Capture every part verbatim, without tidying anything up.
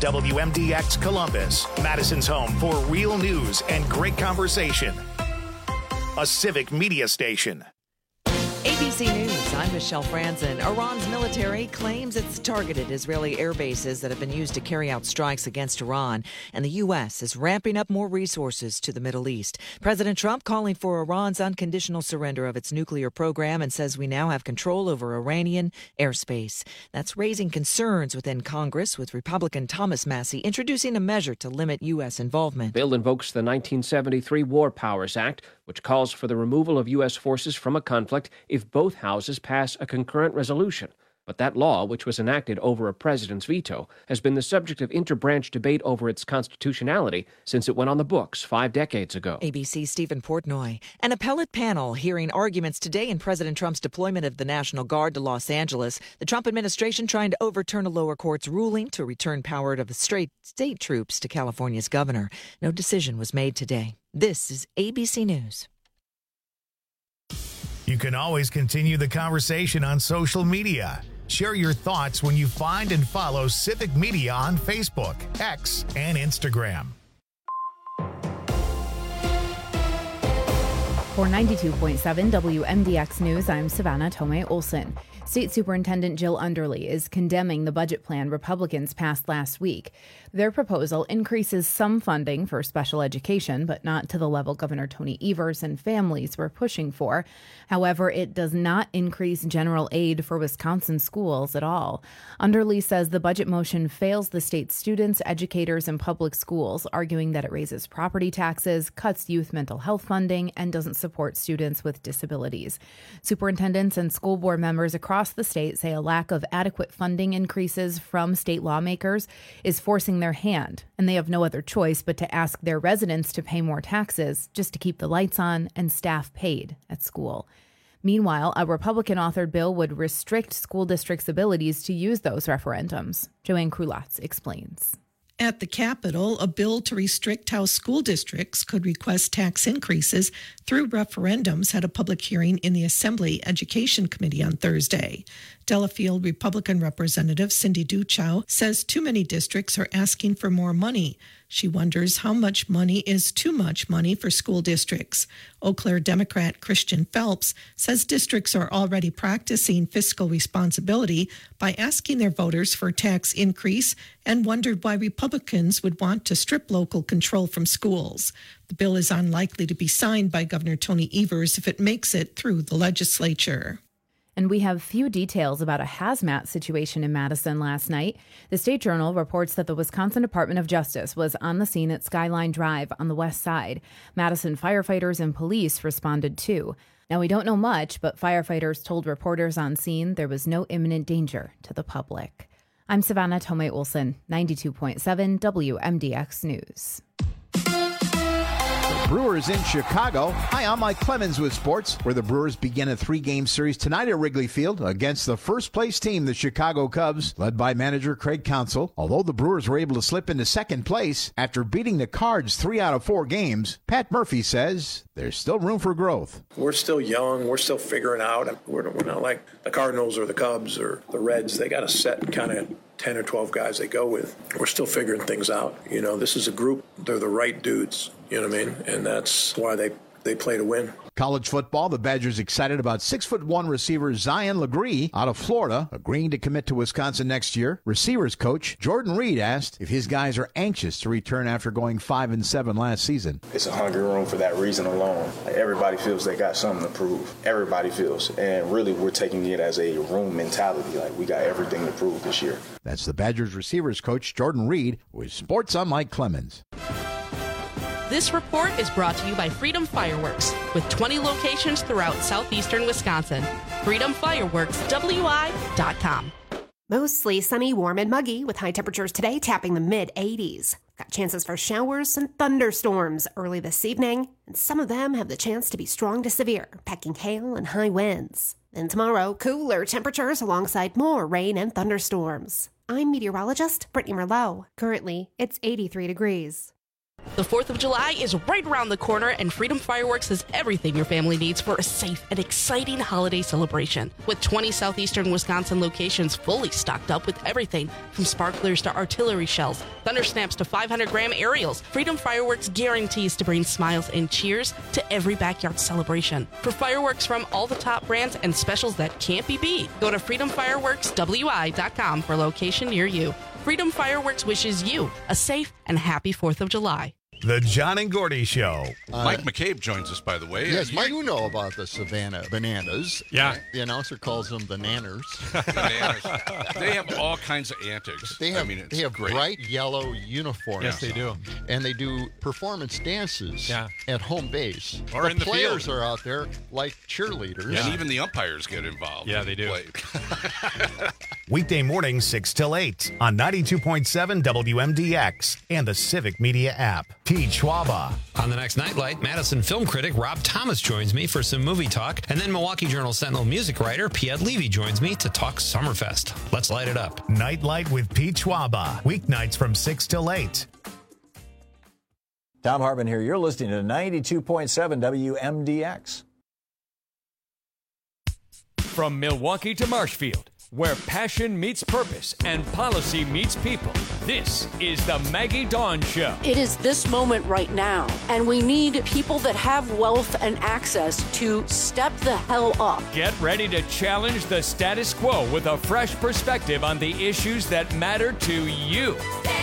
W M D X Columbus, Madison's home for real news and great conversation. A civic media station. A B C News, I'm Michelle Franzen. Iran's military claims it's targeted Israeli air bases that have been used to carry out strikes against Iran, and the U S is ramping up more resources to the Middle East. President Trump calling for Iran's unconditional surrender of its nuclear program and says we now have control over Iranian airspace. That's raising concerns within Congress, with Republican Thomas Massie introducing a measure to limit U S involvement. The bill invokes the nineteen seventy-three War Powers Act, which calls for the removal of U S forces from a conflict if both houses pass a concurrent resolution. But that law, which was enacted over a president's veto, has been the subject of interbranch debate over its constitutionality since it went on the books five decades ago. A B C's Stephen Portnoy. An appellate panel hearing arguments today in President Trump's deployment of the National Guard to Los Angeles. The Trump administration trying to overturn a lower court's ruling to return power to the state, state troops to California's governor. No decision was made today. This is A B C News. You can always continue the conversation on social media. Share your thoughts when you find and follow Civic Media on Facebook, X, and Instagram. For ninety-two point seven W M D X News, I'm Savannah Tomei Olson. State Superintendent Jill Underly is condemning the budget plan Republicans passed last week. Their proposal increases some funding for special education, but not to the level Governor Tony Evers and families were pushing for. However, it does not increase general aid for Wisconsin schools at all. Underly says the budget motion fails the state's students, educators, and public schools, arguing that it raises property taxes, cuts youth mental health funding, and doesn't support students with disabilities. Superintendents and school board members across Across the state say a lack of adequate funding increases from state lawmakers is forcing their hand, and they have no other choice but to ask their residents to pay more taxes just to keep the lights on and staff paid at school. Meanwhile, a Republican-authored bill would restrict school districts' abilities to use those referendums. Joanne Krulatz explains. At the Capitol, a bill to restrict how school districts could request tax increases through referendums had a public hearing in the Assembly Education Committee on Thursday. Delafield Republican Representative Cindy Duchow says too many districts are asking for more money. She wonders how much money is too much money for school districts. Eau Claire Democrat Christian Phelps says districts are already practicing fiscal responsibility by asking their voters for a tax increase and wondered why Republicans would want to strip local control from schools. The bill is unlikely to be signed by Governor Tony Evers if it makes it through the legislature. And we have few details about a hazmat situation in Madison last night. The State Journal reports that the Wisconsin Department of Justice was on the scene at Skyline Drive on the west side. Madison firefighters and police responded too. Now, we don't know much, but firefighters told reporters on scene there was no imminent danger to the public. I'm Savannah Tomei Olson, ninety-two point seven W M D X News. Brewers in Chicago. Hi, I'm Mike Clemens with sports, where the Brewers begin a three-game series tonight at Wrigley Field against the first-place team, the Chicago Cubs, led by manager Craig Counsell. Although the Brewers were able to slip into second place after beating the Cards three out of four games, Pat Murphy says there's still room for growth. We're still young. We're still figuring out. We're, we're not like the Cardinals or the Cubs or the Reds. They got a set kind of ten or twelve guys they go with. We're still figuring things out. You know, this is a group. They're the right dudes. You know what I mean? And that's why they, they play to win. College football, the Badgers excited about six foot one receiver Zion Legree out of Florida, agreeing to commit to Wisconsin next year. Receivers coach Jordan Reed asked if his guys are anxious to return after going five and seven last season. It's a hungry room for that reason alone. Like, everybody feels they got something to prove. Everybody feels. And really, we're taking it as a room mentality. Like, we got everything to prove this year. That's the Badgers receivers coach Jordan Reed with Sports on Mike Clemens. This report is brought to you by Freedom Fireworks, with twenty locations throughout southeastern Wisconsin. freedom fireworks w i dot com. Mostly sunny, warm, and muggy, with high temperatures today tapping the mid eighties. Got chances for showers and thunderstorms early this evening, and some of them have the chance to be strong to severe, packing hail and high winds. And tomorrow, cooler temperatures alongside more rain and thunderstorms. I'm meteorologist Brittany Merlot. Currently, it's eighty-three degrees. The fourth of July is right around the corner, and Freedom Fireworks has everything your family needs for a safe and exciting holiday celebration. With twenty southeastern Wisconsin locations fully stocked up with everything from sparklers to artillery shells, thunder snaps to five hundred gram aerials, Freedom Fireworks guarantees to bring smiles and cheers to every backyard celebration. For fireworks from all the top brands and specials that can't be beat, go to freedom fireworks w i dot com for a location near you. Freedom Fireworks wishes you a safe and happy fourth of July. The John and Gordy Show. Uh, Mike McCabe joins us, by the way. Yes, uh, Mike, you know about the Savannah Bananas. Yeah. The announcer calls them the Nanners. Bananas. They have all kinds of antics. They have, I mean, it's they have great. bright yellow uniforms. Yes, they do. And they do performance dances yeah. at home base. Or the in the players field. are out there like cheerleaders. Yeah. And even the umpires get involved. Yeah, they do. Weekday morning, six till eight on ninety-two point seven W M D X and the Civic Media app. Pete Schwaba. On the next Nightlight, Madison film critic Rob Thomas joins me for some movie talk, and then Milwaukee Journal Sentinel music writer Piet Levy joins me to talk Summerfest. Let's light it up. Nightlight with Pete Schwaba. Weeknights from six till eight. Tom Harbin here. You're listening to ninety-two point seven W M D X. From Milwaukee to Marshfield, where passion meets purpose and policy meets people, this is the Maggie Dawn Show. It is this moment right now, and we need people that have wealth and access to step the hell up. Get ready to challenge the status quo with a fresh perspective on the issues that matter to you.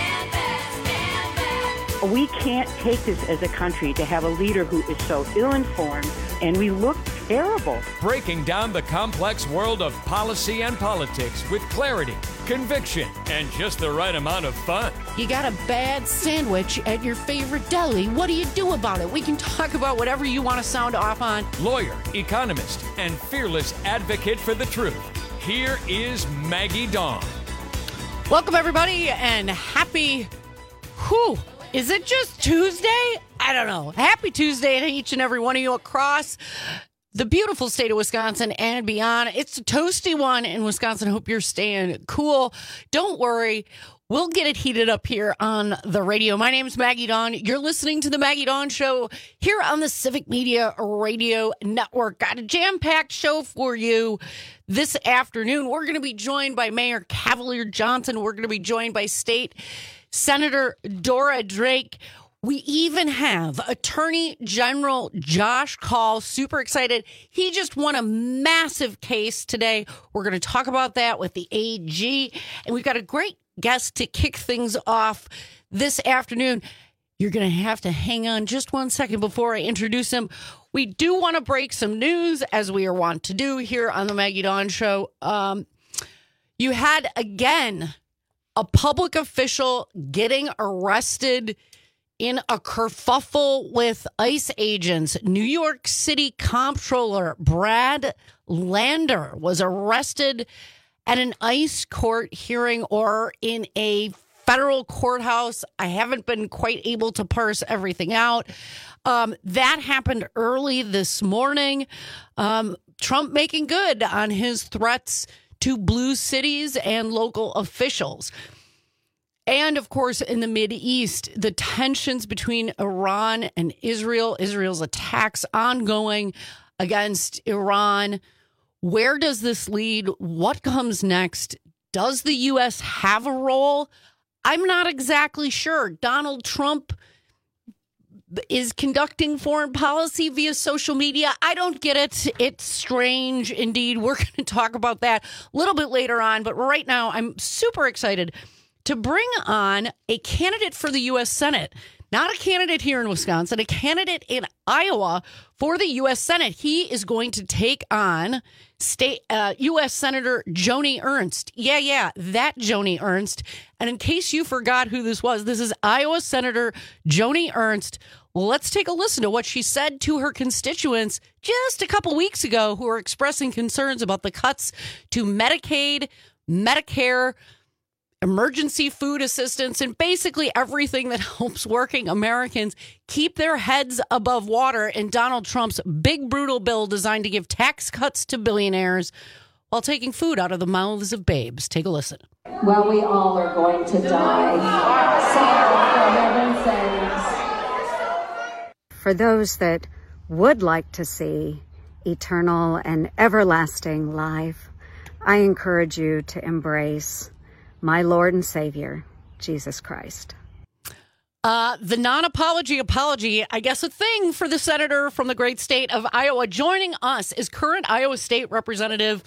We can't take this as a country to have a leader who is so ill-informed, and we look terrible. Breaking down the complex world of policy and politics with clarity, conviction, and just the right amount of fun. You got a bad sandwich at your favorite deli. What do you do about it? We can talk about whatever you want to sound off on. Lawyer, economist, and fearless advocate for the truth. Here is Maggie Dawn. Welcome, everybody, and happy... Whew. Is it just Tuesday? I don't know. Happy Tuesday to each and every one of you across the beautiful state of Wisconsin and beyond. It's a toasty one in Wisconsin. Hope you're staying cool. Don't worry. We'll get it heated up here on the radio. My name's Maggie Dawn. You're listening to the Maggie Dawn Show here on the Civic Media Radio Network. Got a jam-packed show for you this afternoon. We're going to be joined by Mayor Cavalier Johnson. We're going to be joined by State Senator Dora Drake. We even have Attorney General Josh Kaul. Super excited. He just won a massive case today. We're going to talk about that with the A G. And we've got a great guest to kick things off this afternoon. You're going to have to hang on just one second before I introduce him. We do want to break some news, as we are wont to do here on the Maggie Dawn Show. Um, you had, again, a public official getting arrested in a kerfuffle with ICE agents. New York City Comptroller Brad Lander was arrested at an ICE court hearing or in a federal courthouse. I haven't been quite able to parse everything out. Um, that happened early this morning. Um, Trump making good on his threats to blue cities and local officials. And, of course, in the Mideast, the tensions between Iran and Israel, Israel's attacks ongoing against Iran. Where does this lead? What comes next? Does the U S have a role? I'm not exactly sure. Donald Trump is conducting foreign policy via social media. I don't get it. It's strange indeed. We're going to talk about that a little bit later on. But right now, I'm super excited to bring on a candidate for the U S Senate. Not a candidate here in Wisconsin, a candidate in Iowa for the U S Senate. He is going to take on state uh, U S Senator Joni Ernst. Yeah, yeah, that Joni Ernst. And in case you forgot who this was, this is Iowa Senator Joni Ernst. Let's take a listen to what she said to her constituents just a couple weeks ago who are expressing concerns about the cuts to Medicaid, Medicare, emergency food assistance, and basically everything that helps working Americans keep their heads above water in Donald Trump's big, brutal bill designed to give tax cuts to billionaires while taking food out of the mouths of babes. Take a listen. Well, we all are going to die. So, for heaven's sakes, for those that would like to see eternal and everlasting life, I encourage you to embrace my Lord and Savior, Jesus Christ. Uh, the non-apology apology, I guess a thing for the senator from the great state of Iowa. Joining us is current Iowa State Representative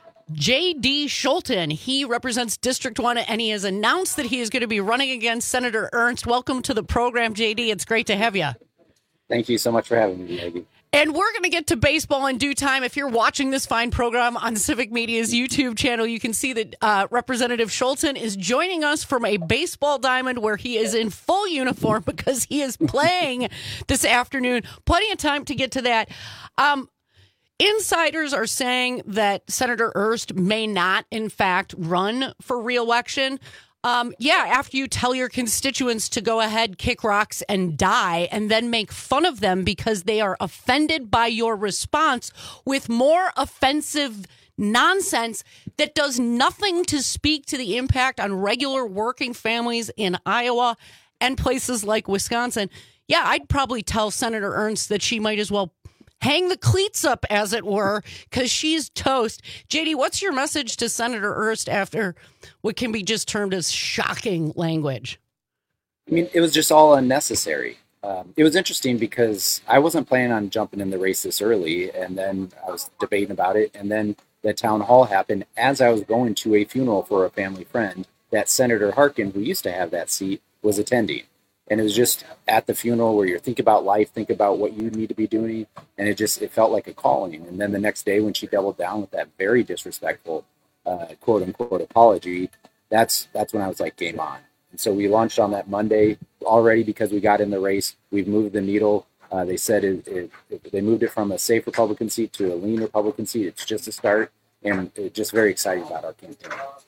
J D Scholten. He represents District one, and he has announced that he is going to be running against Senator Ernst. Welcome to the program, J D. It's great to have you. Thank you so much for having me, Maggie. And we're going to get to baseball in due time. If you're watching this fine program on Civic Media's YouTube channel, you can see that uh, Representative Scholten is joining us from a baseball diamond where he is in full uniform because he is playing this afternoon. Plenty of time to get to that. Um, insiders are saying that Senator Ernst may not, in fact, run for re-election. Um, yeah, after you tell your constituents to go ahead, kick rocks, and die, and then make fun of them because they are offended by your response with more offensive nonsense that does nothing to speak to the impact on regular working families in Iowa and places like Wisconsin. Yeah, I'd probably tell Senator Ernst that she might as well hang the cleats up, as it were, because she's toast. J D, what's your message to Senator Ernst after what can be just termed as shocking language? I mean, it was just all unnecessary. Um, it was interesting because I wasn't planning on jumping in the race this early, and then I was debating about it, and then the town hall happened as I was going to a funeral for a family friend that Senator Harkin, who used to have that seat, was attending. And it was just at the funeral where you're think about life, think about what you need to be doing. And it just, it felt like a calling. And then the next day when she doubled down with that very disrespectful uh, quote unquote apology, that's, that's when I was like, game on. And so we launched on that Monday already because we got in the race. We've moved the needle. Uh, they said it, it, it, they moved it from a safe Republican seat to a lean Republican seat. It's just a start. And it, just very excited about our campaign.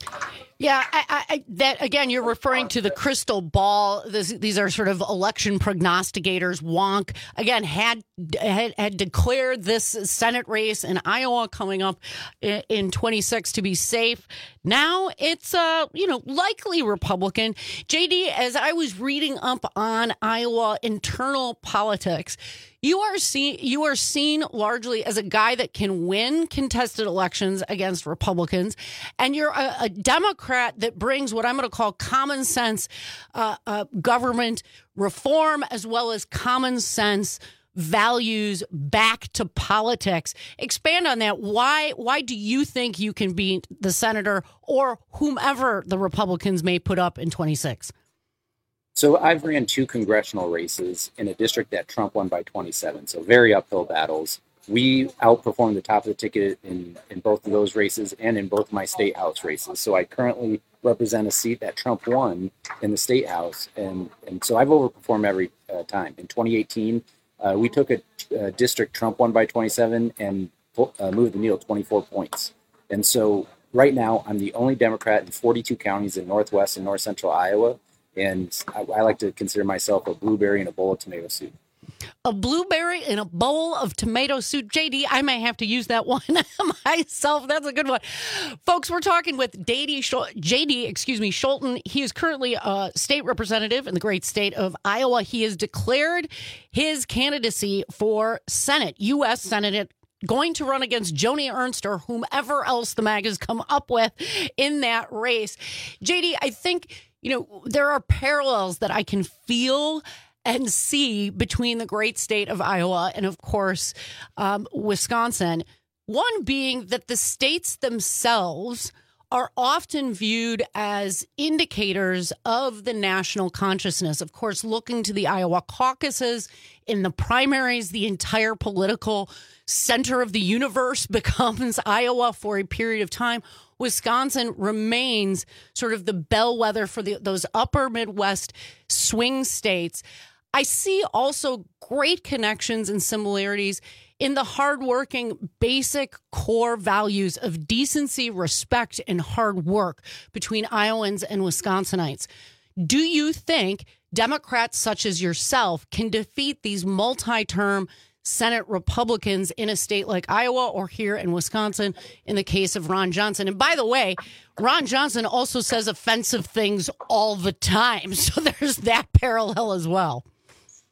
Yeah, I, I, that again, you're referring to the crystal ball. This, these are sort of election prognosticators. Wonk again had, had had declared this Senate race in Iowa coming up in, in twenty-six to be safe. Now it's uh you know likely Republican. J D, as I was reading up on Iowa internal politics, you are seen you are seen largely as a guy that can win contested elections against Republicans, and you're a, a Democrat that brings what I'm going to call common sense uh, uh, government reform as well as common sense values back to politics. Expand on that. Why why do you think you can beat the senator or whomever the Republicans may put up in twenty-six? So I've ran two congressional races in a district that Trump won by twenty-seven. So very uphill battles. We outperformed the top of the ticket in, in both of those races and in both my state house races. So I currently represent a seat that Trump won in the state house. And, and so I've overperformed every uh, time. In twenty eighteen, uh, we took a, a district Trump won by twenty-seven and uh, moved the needle twenty-four points. And so right now I'm the only Democrat in forty-two counties in Northwest and North Central Iowa. And I, I like to consider myself a blueberry in a bowl of tomato soup. A blueberry in a bowl of tomato soup. J D, I may have to use that one myself. That's a good one. Folks, we're talking with J D, J D, excuse me, Scholten. He is currently a state representative in the great state of Iowa. He has declared his candidacy for Senate, U S Senate, going to run against Joni Ernst or whomever else the MAG has come up with in that race. J D, I think, you know, there are parallels that I can feel and see between the great state of Iowa and, of course, um, Wisconsin. One being that the states themselves are often viewed as indicators of the national consciousness. Of course, looking to the Iowa caucuses, in the primaries, the entire political center of the universe becomes Iowa for a period of time. Wisconsin remains sort of the bellwether for the, those upper Midwest swing states. I see also great connections and similarities in the hardworking, basic core values of decency, respect, and hard work between Iowans and Wisconsinites. Do you think Democrats such as yourself can defeat these multi-term Senate Republicans in a state like Iowa or here in Wisconsin in the case of Ron Johnson? And by the way, Ron Johnson also says offensive things all the time. So there's that parallel as well.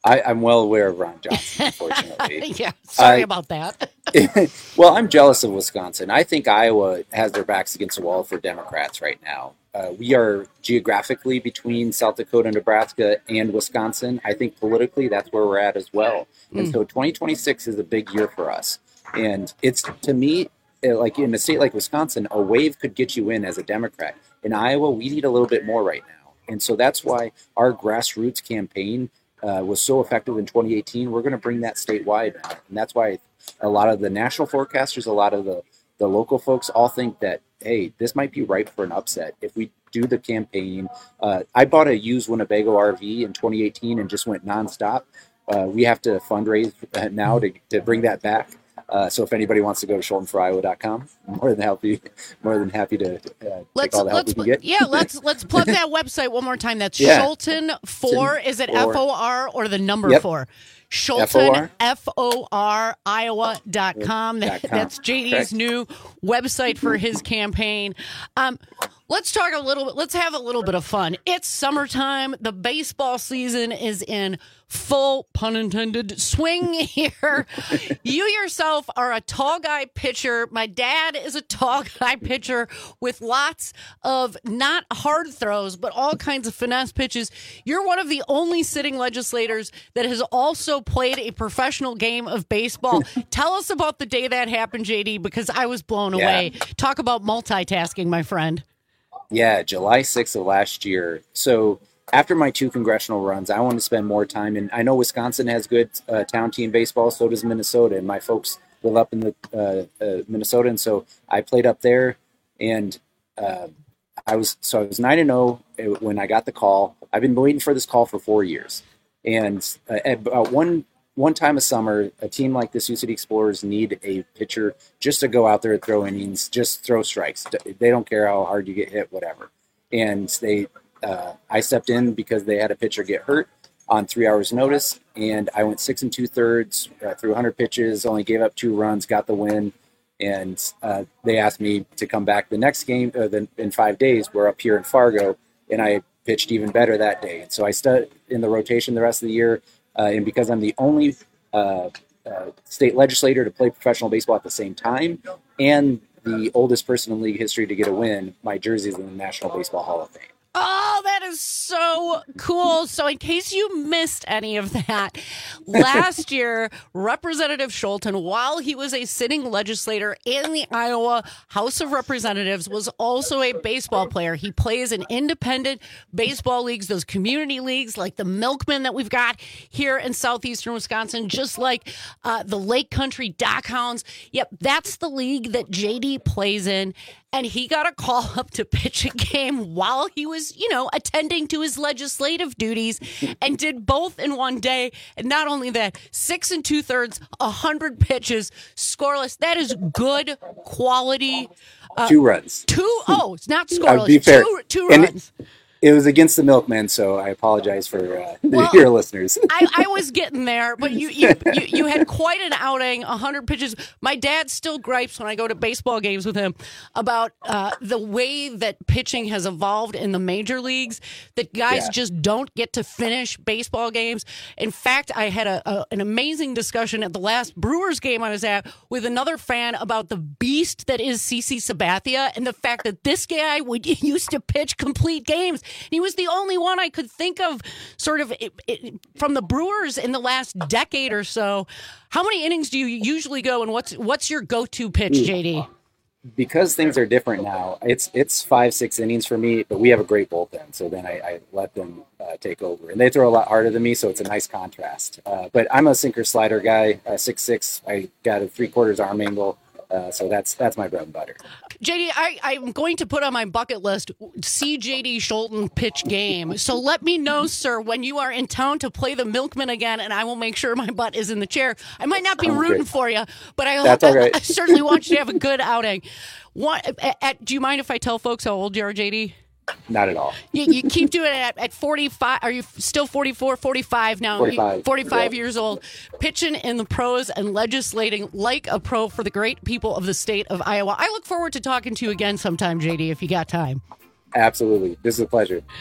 I, I'm well aware of Ron Johnson, unfortunately. yeah, sorry I, about that. Well, I'm jealous of Wisconsin. I think Iowa has their backs against the wall for Democrats right now. Uh, we are geographically between South Dakota, Nebraska, and Wisconsin. I think politically that's where we're at as well. And Mm. so twenty twenty-six is a big year for us. And it's, to me, uh, like in a state like Wisconsin, a wave could get you in as a Democrat. In Iowa, we need a little bit more right now. And so that's why our grassroots campaign uh, was so effective in twenty eighteen. We're going to bring that statewide now. And that's why a lot of the national forecasters, a lot of the, the local folks all think that, hey, this might be ripe for an upset if we do the campaign. Uh, I bought a used Winnebago R V in twenty eighteen and just went nonstop. Uh, we have to fundraise uh, now to, to bring that back. Uh, so if anybody wants to go to Scholten for Iowa dot com, more than happy, more than happy to uh, Let's take all the help let's we can get. yeah let's let's plug that website one more time. That's Yeah. Scholten four. Is it F O R or the number Yep. four? F O R. Scholten F O R Iowa dot com. Dot com. That's J D's Correct. new website for his campaign. Um, let's talk a little bit. Let's have a little bit of fun. It's summertime. The baseball season is in full, pun intended, swing here. You yourself are a tall guy pitcher. My dad is a tall guy pitcher with lots of not hard throws, but all kinds of finesse pitches. You're one of the only sitting legislators that has also played a professional game of baseball. Tell us about the day that happened, J D, because I was blown Yeah. away. Talk about multitasking, my friend. Yeah, July sixth of last year. So after my two congressional runs, I wanted to spend more time. And I know Wisconsin has good uh, town team baseball. So does Minnesota. And my folks live up in the uh, uh, Minnesota. And so I played up there. And uh, I was so I was nine and zero when I got the call. I've been waiting for this call for four years. And uh, at about one one time a summer, a team like the Sioux City Explorers need a pitcher just to go out there and throw innings, just throw strikes. They don't care how hard you get hit, whatever. And they, uh, I stepped in because they had a pitcher get hurt on three hours notice, and I went six and two thirds, uh, threw one hundred pitches, only gave up two runs, got the win. And uh, they asked me to come back the next game uh, the, in five days. We're up here in Fargo, and I pitched even better that day. And so I stood in the rotation the rest of the year. Uh, and because I'm the only uh, uh, state legislator to play professional baseball at the same time and the oldest person in league history to get a win, my jersey is in the National Baseball Hall of Fame. Oh, that is so cool. So in case you missed any of that, last year, Representative Scholten, while he was a sitting legislator in the Iowa House of Representatives, was also a baseball player. He plays in independent baseball leagues, those community leagues like the Milkmen that we've got here in southeastern Wisconsin, just like uh, the Lake Country Dockhounds. Yep, that's the league that J D plays in. And he got a call up to pitch a game while he was, you know, attending to his legislative duties and did both in one day. And not only that, six and two thirds, a hundred pitches, scoreless. That is good quality. Uh, two runs. Two, oh, it's not Uh, scoreless. be fair. Two, two And runs. It, it was against the Milkmen, so I apologize for uh, Well, your listeners. I, I was getting there, but you you, you you had quite an outing, one hundred pitches. My dad still gripes when I go to baseball games with him about uh, the way that pitching has evolved in the major leagues, that guys Yeah. just don't get to finish baseball games. In fact, I had a, a an amazing discussion at the last Brewers game I was at with another fan about the beast that is CeCe Sabathia and the fact that this guy would used to pitch complete games. He was the only one I could think of sort of it, it, from the Brewers in the last decade or so. How many innings do you usually go, and what's what's your go-to pitch, J D? Because things are different now, it's it's five, six innings for me, but we have a great bullpen, so then I, I let them uh, take over. And they throw a lot harder than me, so it's a nice contrast. Uh, but I'm a sinker slider guy, uh, six six. I got a three-quarters arm angle, uh, so that's that's my bread and butter. J D, I, I'm going to put on my bucket list, see J D Scholten pitch game. So let me know, sir, when you are in town to play the Milkmen again, and I will make sure my butt is in the chair. I might not be Sounds rooting great. for you, but I, That's all right. I certainly want you to have a good outing. What, at, at, do you mind if I tell folks how old you are, J D? Not at all. You, you keep doing it at, at forty-five. Are you still forty-four, forty-five now? forty-five. forty-five Yeah. years old, pitching in the pros and legislating like a pro for the great people of the state of Iowa. I look forward to talking to you again sometime, J D, if you got time. Absolutely. This is a pleasure.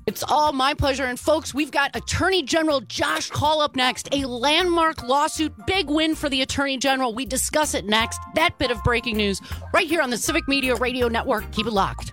It's all my pleasure. And folks, we've got Attorney General Josh Kaul up next. A landmark lawsuit, big win for the Attorney General. We discuss it next. That bit of breaking news right here on the Civic Media Radio Network. Keep it locked.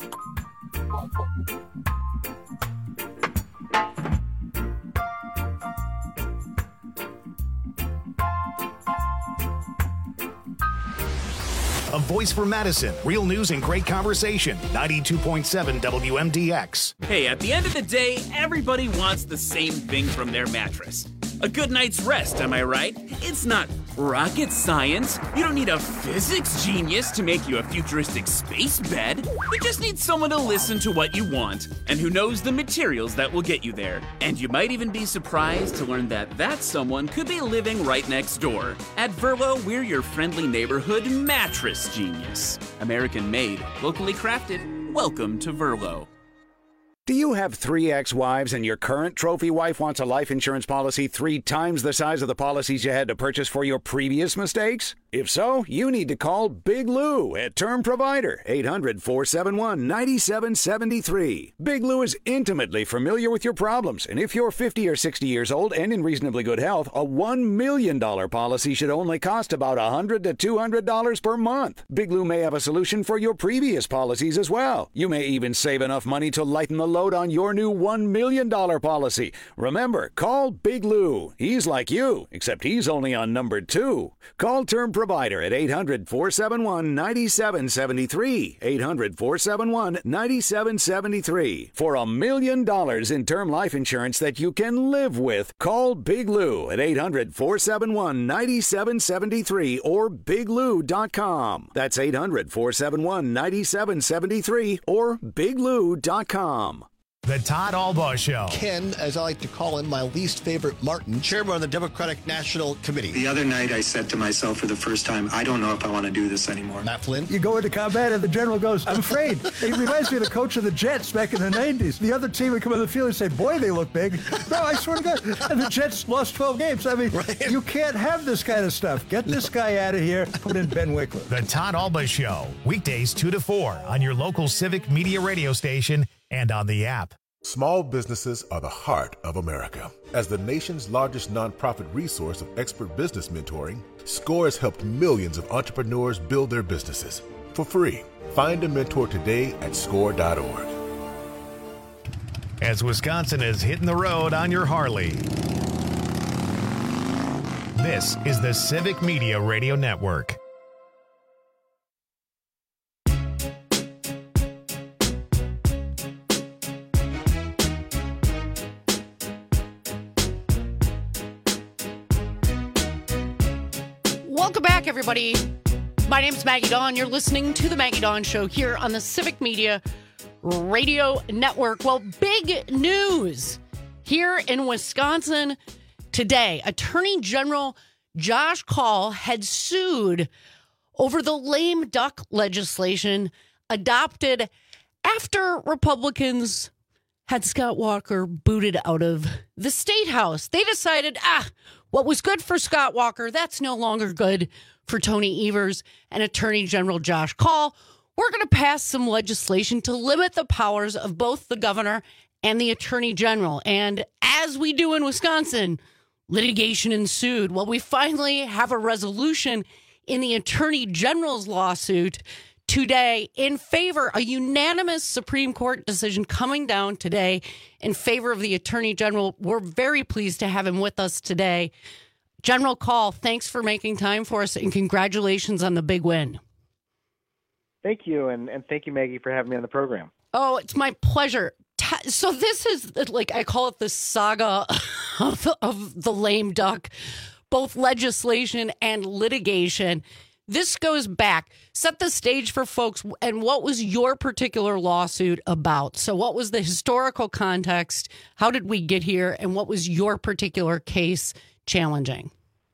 A voice for Madison. Real news and great conversation. ninety-two point seven W M D X. Hey, at the end of the day, everybody wants the same thing from their mattress. A good night's rest, am I right? It's not rocket science. You don't need a physics genius to make you a futuristic space bed. You just need someone to listen to what you want and who knows the materials that will get you there. And you might even be surprised to learn that that someone could be living right next door. At Verlo, we're your friendly neighborhood mattress genius. American made, locally crafted. Welcome to Verlo. Do you have three ex-wives and your current trophy wife wants a life insurance policy three times the size of the policies you had to purchase for your previous mistakes? If so, you need to call Big Lou at Term Provider, eight hundred, four seven one, nine seven seven three. Big Lou is intimately familiar with your problems, and if you're fifty or sixty years old and in reasonably good health, a one million dollars policy should only cost about one hundred to two hundred dollars per month. Big Lou may have a solution for your previous policies as well. You may even save enough money to lighten the load on your new one million dollars policy. Remember, call Big Lou. He's like you, except he's only on number two. Call Term Provider at eight hundred, four seven one, nine seven seven three. eight hundred, four seven one, nine seven seven three. For a million dollars in term life insurance that you can live with, call Big Lou at eight hundred, four seven one, nine seven seven three or big lou dot com. That's eight hundred, four seven one, nine seven seven three or big lou dot com. The Todd Albaugh Show. Ken, as I like to call him, my least favorite Martin, chairman of the Democratic National Committee. The other night I said to myself for the first time, I don't know if I want to do this anymore. Matt Flynn. You go into combat and the general goes, I'm afraid. It reminds me of the coach of the Jets back in the nineties. The other team would come on the field and say, boy, they look big. No, I swear to God. And the Jets lost twelve games. I mean, right. You can't have this kind of stuff. Get this guy out of here. Put in Ben Wickler. The Todd Albaugh Show. Weekdays two to four on your local Civic Media radio station and on the app. Small businesses are the heart of America. As the nation's largest nonprofit resource of expert business mentoring, SCORE has helped millions of entrepreneurs build their businesses for free. Find a mentor today at score dot org. As Wisconsin is hitting the road on your Harley, this is the Civic Media Radio Network. Welcome back, everybody. My name's Maggie Dawn. You're listening to The Maggie Dawn Show here on the Civic Media Radio Network. Well, big news here in Wisconsin today. Attorney General Josh Kaul had sued over the lame duck legislation adopted after Republicans had Scott Walker booted out of the State House. They decided, ah, what was good for Scott Walker, that's no longer good for Tony Evers and Attorney General Josh Kaul. We're going to pass some legislation to limit the powers of both the governor and the Attorney General. And as we do in Wisconsin, litigation ensued. Well, we finally have a resolution in the Attorney General's lawsuit today in favor, a unanimous Supreme Court decision coming down today in favor of the Attorney General. We're very pleased to have him with us today. General Kaul, thanks for making time for us and congratulations on the big win. Thank you. And, and thank you, Maggie, for having me on the program. Oh, it's my pleasure. So this is like, I call it the saga of the, of the lame duck, both legislation and litigation. This goes back. Set the stage for folks. And what was your particular lawsuit about? So what was the historical context? How did we get here? And what was your particular case challenging?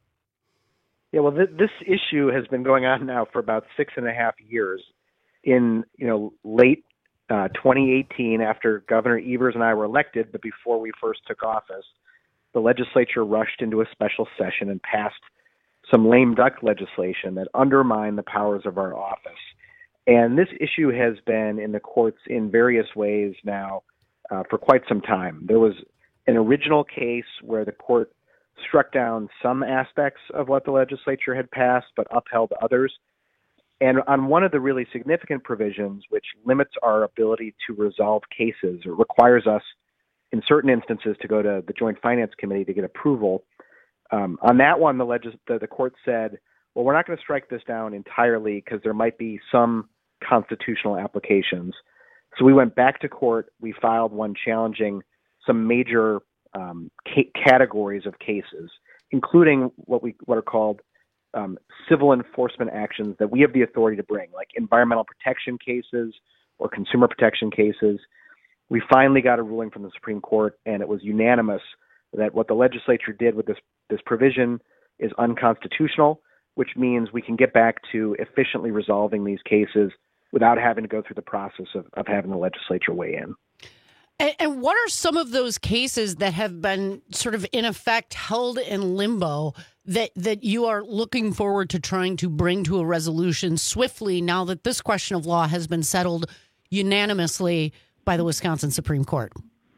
Yeah, well, th- this issue has been going on now for about six and a half years. In, you know, late uh, twenty eighteen, after Governor Evers and I were elected, but before we first took office, the legislature rushed into a special session and passed some lame duck legislation that undermined the powers of our office. And this issue has been in the courts in various ways now uh, for quite some time. There was an original case where the court struck down some aspects of what the legislature had passed, but upheld others. And on one of the really significant provisions, which limits our ability to resolve cases or requires us in certain instances to go to the Joint Finance Committee to get approval, um, on that one, the, legis- the, the court said, well, we're not going to strike this down entirely because there might be some constitutional applications. So we went back to court. We filed one challenging some major um, ca- categories of cases, including what we what are called um, civil enforcement actions that we have the authority to bring, like environmental protection cases or consumer protection cases. We finally got a ruling from the Supreme Court, and it was unanimous that what the legislature did with this this provision is unconstitutional, which means we can get back to efficiently resolving these cases without having to go through the process of, of having the legislature weigh in. And, and what are some of those cases that have been sort of in effect held in limbo that, that you are looking forward to trying to bring to a resolution swiftly now that this question of law has been settled unanimously by the Wisconsin Supreme Court?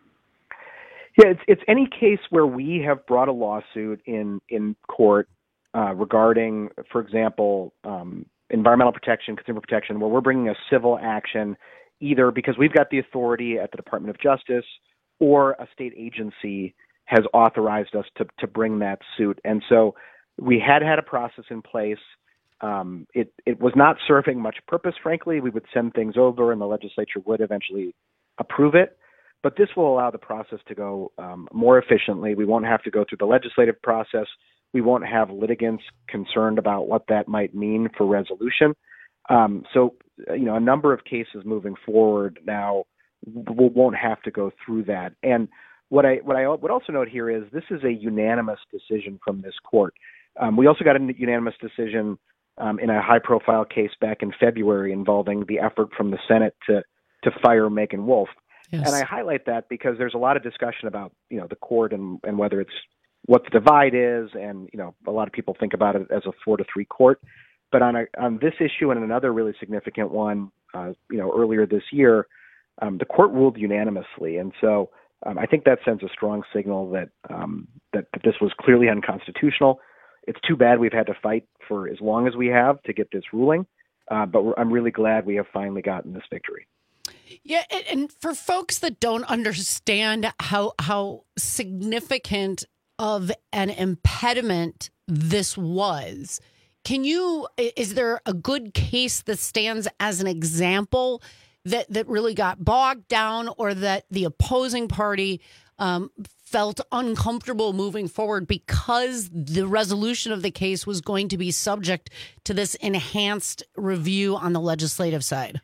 Yeah, it's it's any case where we have brought a lawsuit in, in court uh, regarding, for example, um, environmental protection, consumer protection, where we're bringing a civil action either because we've got the authority at the Department of Justice or a state agency has authorized us to, to bring that suit. And so we had had a process in place. Um, it, it was not serving much purpose, frankly. We would send things over and the legislature would eventually approve it. But this will allow the process to go um, more efficiently. We won't have to go through the legislative process. We won't have litigants concerned about what that might mean for resolution. Um, so, you know, a number of cases moving forward now we won't have to go through that. And what I what I would also note here is this is a unanimous decision from this court. Um, we also got a unanimous decision um, in a high-profile case back in February involving the effort from the Senate to to fire Megan Wolf. Yes. And I highlight that because there's a lot of discussion about, you know, the court and, and whether it's what the divide is. And, you know, a lot of people think about it as a four to three court. But on a, on this issue and another really significant one, uh, you know, earlier this year, um, the court ruled unanimously. And so um, I think that sends a strong signal that, um, that that this was clearly unconstitutional. It's too bad we've had to fight for as long as we have to get this ruling. Uh, but we're, I'm really glad we have finally gotten this victory. Yeah, and for folks that don't understand how how significant of an impediment this was, can you, is there a good case that stands as an example that, that really got bogged down or that the opposing party um, felt uncomfortable moving forward because the resolution of the case was going to be subject to this enhanced review on the legislative side?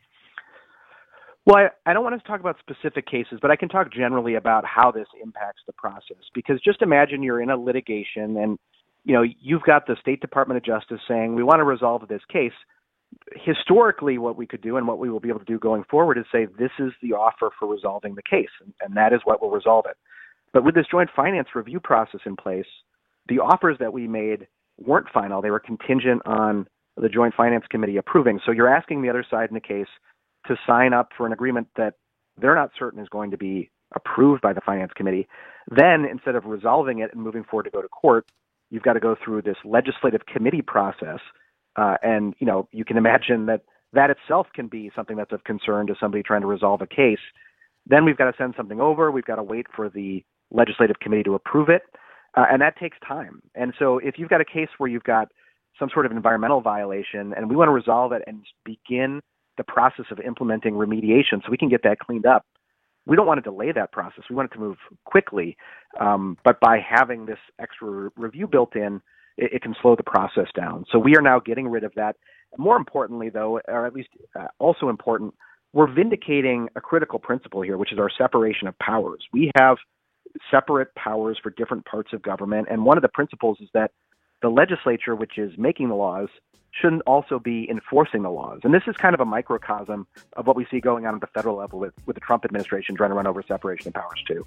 Well, I, I don't want to talk about specific cases, but I can talk generally about how this impacts the process. Because just imagine you're in a litigation and, you know, you've got the State Department of Justice saying, we want to resolve this case. Historically, what we could do and what we will be able to do going forward is say, this is the offer for resolving the case, and, and that is what will resolve it. But with this joint finance review process in place, the offers that we made weren't final. They were contingent on the Joint Finance Committee approving. So you're asking the other side in the case to sign up for an agreement that they're not certain is going to be approved by the Finance Committee. Then, instead of resolving it and moving forward to go to court, you've got to go through this legislative committee process. Uh, and, you know, you can imagine that that itself can be something that's of concern to somebody trying to resolve a case. Then we've got to send something over. We've got to wait for the legislative committee to approve it. Uh, and that takes time. And so if you've got a case where you've got some sort of environmental violation and we want to resolve it and begin the process of implementing remediation so we can get that cleaned up, we don't want to delay that process. We want it to move quickly. Um, but by having this extra re- review built in, it, it can slow the process down. So we are now getting rid of that. More importantly, though, or at least uh, also important, we're vindicating a critical principle here, which is our separation of powers. We have separate powers for different parts of government. And one of the principles is that the legislature, which is making the laws, shouldn't also be enforcing the laws. And this is kind of a microcosm of what we see going on at the federal level with, with the Trump administration trying to run over separation of powers, too.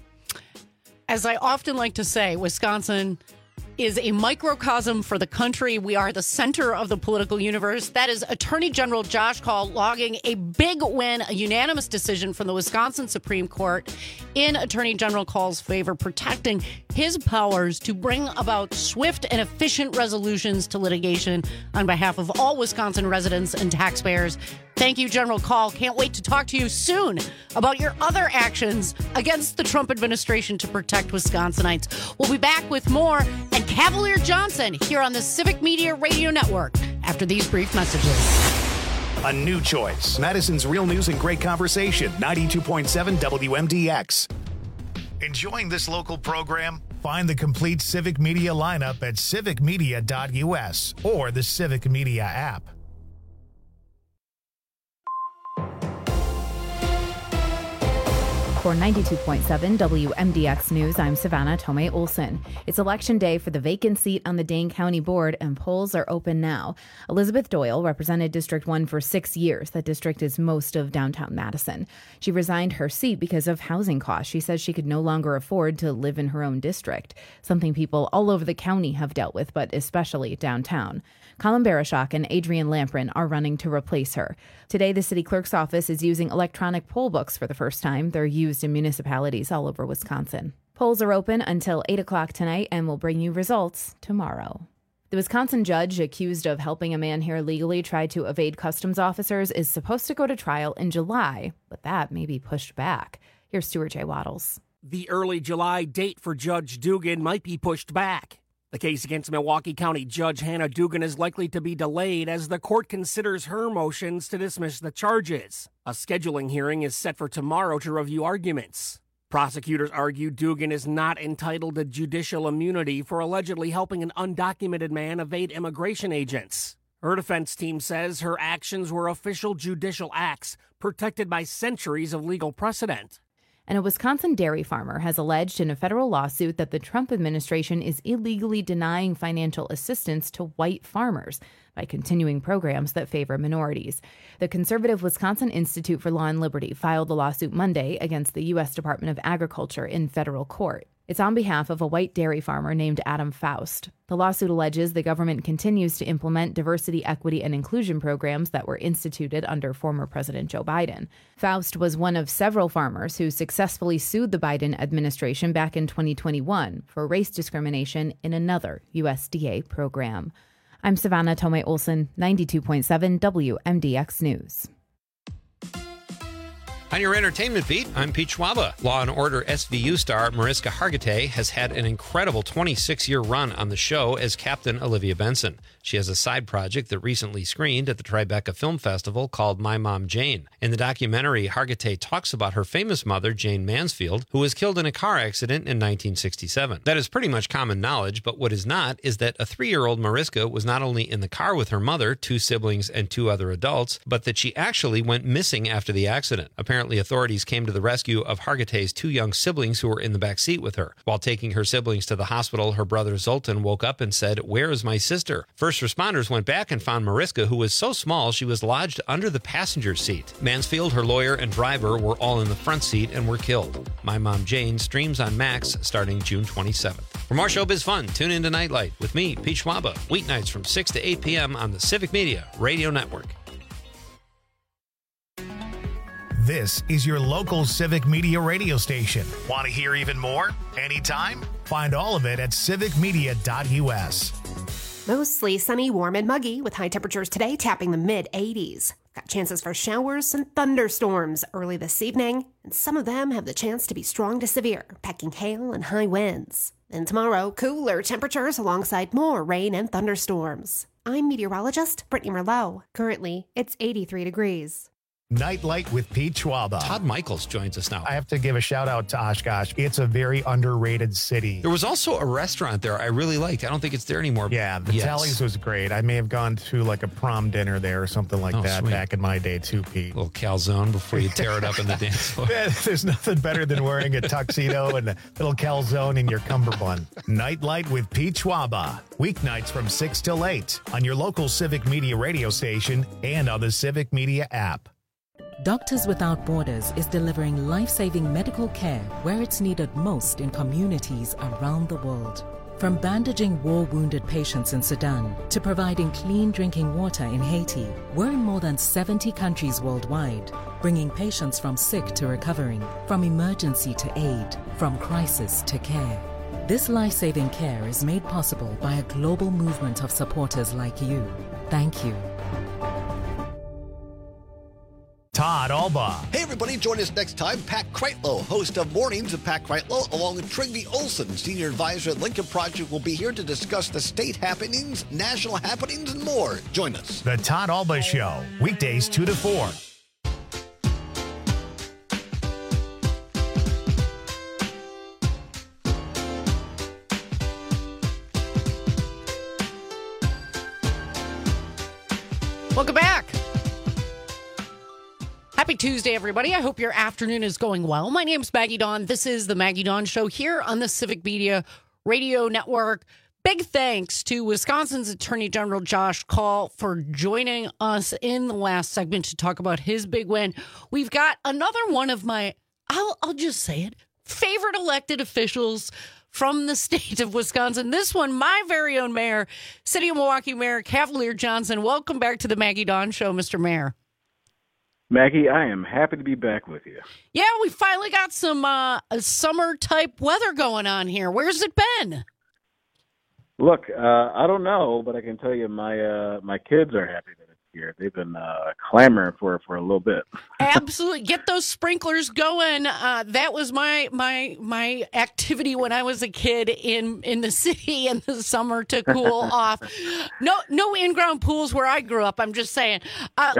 As I often like to say, Wisconsin is a microcosm for the country. We are the center of the political universe. That is Attorney General Josh Kaul logging a big win, a unanimous decision from the Wisconsin Supreme Court in Attorney General Call's favor, protecting his powers to bring about swift and efficient resolutions to litigation on behalf of all Wisconsin residents and taxpayers. Thank you, General Call. Can't wait to talk to you soon about your other actions against the Trump administration to protect Wisconsinites. We'll be back with more and Cavalier Johnson here on the Civic Media Radio Network after these brief messages. A new choice. Madison's Real News and Great Conversation. ninety-two point seven W M D X. Enjoying this local program? Find the complete Civic Media lineup at civic media dot U S or the Civic Media app. For ninety-two point seven W M D X News, I'm Savannah Tomei Olson. It's election day for the vacant seat on the Dane County Board, and polls are open now. Elizabeth Doyle represented District one for six years. That district is most of downtown Madison. She resigned her seat because of housing costs. She says she could no longer afford to live in her own district, something people all over the county have dealt with, but especially downtown. Colin Barashak and Adrian Lamprin are running to replace her. Today, the city clerk's office is using electronic poll books for the first time. They're used in municipalities all over Wisconsin. Polls are open until eight o'clock tonight and will bring you results tomorrow. The Wisconsin judge accused of helping a man here legally try to evade customs officers is supposed to go to trial in July, but that may be pushed back. Here's Stuart J. Waddles. The early July date for Judge Dugan might be pushed back. The case against Milwaukee County Judge Hannah Dugan is likely to be delayed as the court considers her motions to dismiss the charges. A scheduling hearing is set for tomorrow to review arguments. Prosecutors argue Dugan is not entitled to judicial immunity for allegedly helping an undocumented man evade immigration agents. Her defense team says her actions were official judicial acts protected by centuries of legal precedent. And a Wisconsin dairy farmer has alleged in a federal lawsuit that the Trump administration is illegally denying financial assistance to white farmers by continuing programs that favor minorities. The conservative Wisconsin Institute for Law and Liberty filed the lawsuit Monday against the U S Department of Agriculture in federal court. It's on behalf of a white dairy farmer named Adam Faust. The lawsuit alleges the government continues to implement diversity, equity, and inclusion programs that were instituted under former President Joe Biden. Faust was one of several farmers who successfully sued the Biden administration back in twenty twenty-one for race discrimination in another U S D A program. I'm Savannah Tomei Olson, ninety-two point seven W M D X News. On your entertainment beat, I'm Pete Schwaba. Law and Order S V U star Mariska Hargitay has had an incredible twenty-six-year run on the show as Captain Olivia Benson. She has a side project that recently screened at the Tribeca Film Festival called My Mom Jane. In the documentary, Hargitay talks about her famous mother, Jane Mansfield, who was killed in a car accident in nineteen sixty-seven. That is pretty much common knowledge, but what is not is that a three-year-old Mariska was not only in the car with her mother, two siblings, and two other adults, but that she actually went missing after the accident. Apparently, authorities came to the rescue of Hargitay's two young siblings who were in the back seat with her. While taking her siblings to the hospital, her brother Zoltan woke up and said, "Where is my sister?" First responders went back and found Mariska, who was so small she was lodged under the passenger seat. Mansfield, her lawyer, and driver were all in the front seat and were killed. My Mom Jane streams on Max starting June twenty-seventh. For more showbiz fun, tune in to Nightlight with me, Pete Schwaba, weeknights from six to eight p.m. on the Civic Media Radio Network. This is your local Civic Media radio station. Want to hear even more? Anytime? Find all of it at civic media dot U S. Mostly sunny, warm, and muggy with high temperatures today tapping the mid eighties. Got chances for showers and thunderstorms early this evening, and some of them have the chance to be strong to severe, packing hail and high winds. And tomorrow, cooler temperatures alongside more rain and thunderstorms. I'm meteorologist Brittany Merlot. Currently, it's eighty-three degrees. Nightlight with Pete Schwaba. Todd Michaels joins us now. I have to give a shout out to Oshkosh. It's a very underrated city. There was also a restaurant there I really liked. I don't think it's there anymore. Yeah, the yes. Tallies was great. I may have gone to like a prom dinner there or something like oh, that sweet. back in my day too, Pete. A little calzone before you tear it up in the dance floor. There's nothing better than wearing a tuxedo and a little calzone in your cummerbund. Nightlight with Pete Schwaba. Weeknights from six till eight on your local Civic Media radio station and on the Civic Media app. Doctors Without Borders is delivering life-saving medical care where it's needed most in communities around the world. From bandaging war-wounded patients in Sudan to providing clean drinking water in Haiti, we're in more than seventy countries worldwide, bringing patients from sick to recovering, from emergency to aid, from crisis to care. This life-saving care is made possible by a global movement of supporters like you. Thank you. Todd Alba. Hey, everybody, join us next time. Pat Kreitlow, host of Mornings with Pat Kreitlow, along with Trygve Olsen, senior advisor at Lincoln Project, will be here to discuss the state happenings, national happenings, and more. Join us. The Todd Alba Show, weekdays two to four. Welcome back. Happy Tuesday, everybody. I hope your afternoon is going well. My name's Maggie Dawn. This is the Maggie Dawn Show here on the Civic Media Radio Network. Big thanks to Wisconsin's Attorney General Josh Kaul for joining us in the last segment to talk about his big win. We've got another one of my, I'll, I'll just say it, favorite elected officials from the state of Wisconsin. This one, my very own mayor, City of Milwaukee Mayor Cavalier Johnson. Welcome back to the Maggie Dawn Show, Mister Mayor. Maggie, I am happy to be back with you. Yeah, we finally got some uh, summer-type weather going on here. Where's it been? Look, uh, I don't know, but I can tell you my uh, my kids are happy that it's here. They've been uh, clamoring for it for a little bit. Absolutely. Get those sprinklers going. Uh, that was my my my activity when I was a kid in, in the city in the summer to cool off. No no in-ground pools where I grew up, I'm just saying. Uh,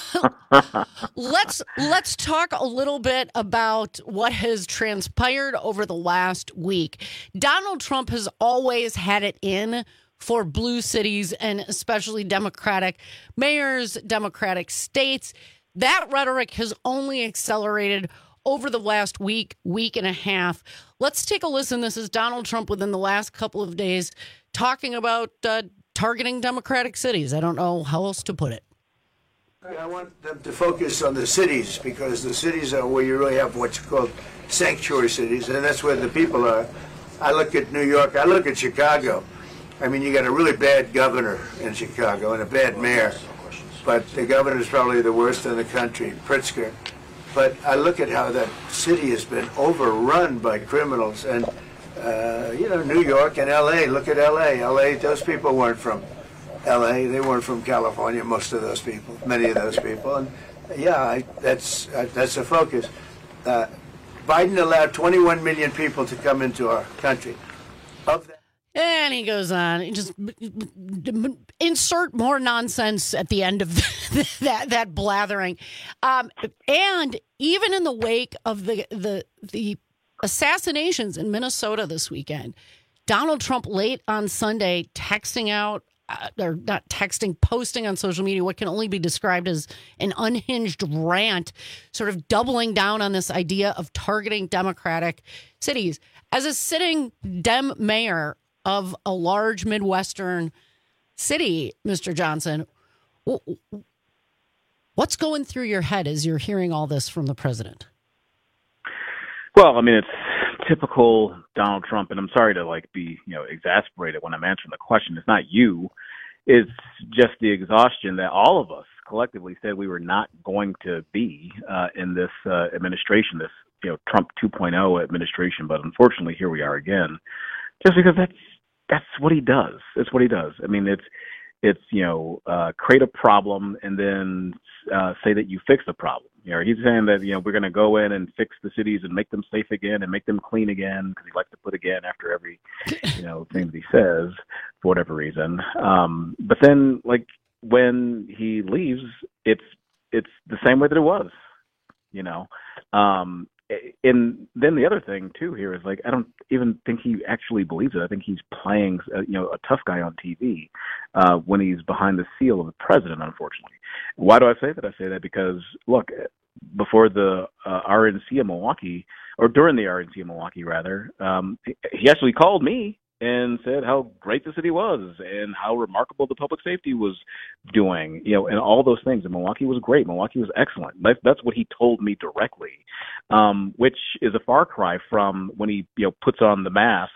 let's let's talk a little bit about what has transpired over the last week. Donald Trump has always had it in for blue cities and especially Democratic mayors, Democratic states. That rhetoric has only accelerated over the last week, week and a half. Let's take a listen. This is Donald Trump within the last couple of days talking about uh, targeting Democratic cities. I don't know how else to put it. I want them to focus on the cities because the cities are where you really have what's called sanctuary cities, and that's where the people are. I look at New York. I look at Chicago. I mean, you got a really bad governor in Chicago and a bad mayor, but the governor's probably the worst in the country, Pritzker. But I look at how that city has been overrun by criminals, and uh, you know, New York and L A. Look at L A. L A. Those people weren't from L A. They weren't from California. Most of those people, many of those people, and yeah, I, that's uh, that's a focus. Uh, Biden allowed twenty-one million people to come into our country. Of that. And he goes on, he just insert more nonsense at the end of that that blathering. Um, and even in the wake of the, the the assassinations in Minnesota this weekend, Donald Trump late on Sunday texting out, uh, or not texting, posting on social media what can only be described as an unhinged rant, sort of doubling down on this idea of targeting Democratic cities. As a sitting Dem mayor of a large Midwestern city, Mister Johnson, what's going through your head as you're hearing all this from the president? Well, I mean, it's typical Donald Trump, and I'm sorry to like be, you know, exasperated when I'm answering the question. It's not you. It's just the exhaustion that all of us collectively said we were not going to be uh, in this uh, administration, this, you know, Trump two point oh administration. But unfortunately, here we are again, just because that's that's what he does. It's what he does. I mean, it's it's you know, uh, create a problem and then uh, say that you fix the problem. You know, he's saying that, you know, we're going to go in and fix the cities and make them safe again and make them clean again, because he likes to put again after every, you know, thing that he says for whatever reason. Um, but then, like, when he leaves, it's it's the same way that it was, you know. Um, and then the other thing too here is, like, I don't even think he actually believes it. I think he's playing, uh, you know, a tough guy on T V uh, when he's behind the seal of the president, unfortunately. Why do I say that? I say that because, look, before the uh, R N C in Milwaukee, or during the R N C in Milwaukee, rather, um, he actually called me and said how great the city was and how remarkable the public safety was doing, you know, and all those things. And Milwaukee was great. Milwaukee was excellent. That's, that's what he told me directly, um, which is a far cry from when he, you know, puts on the mask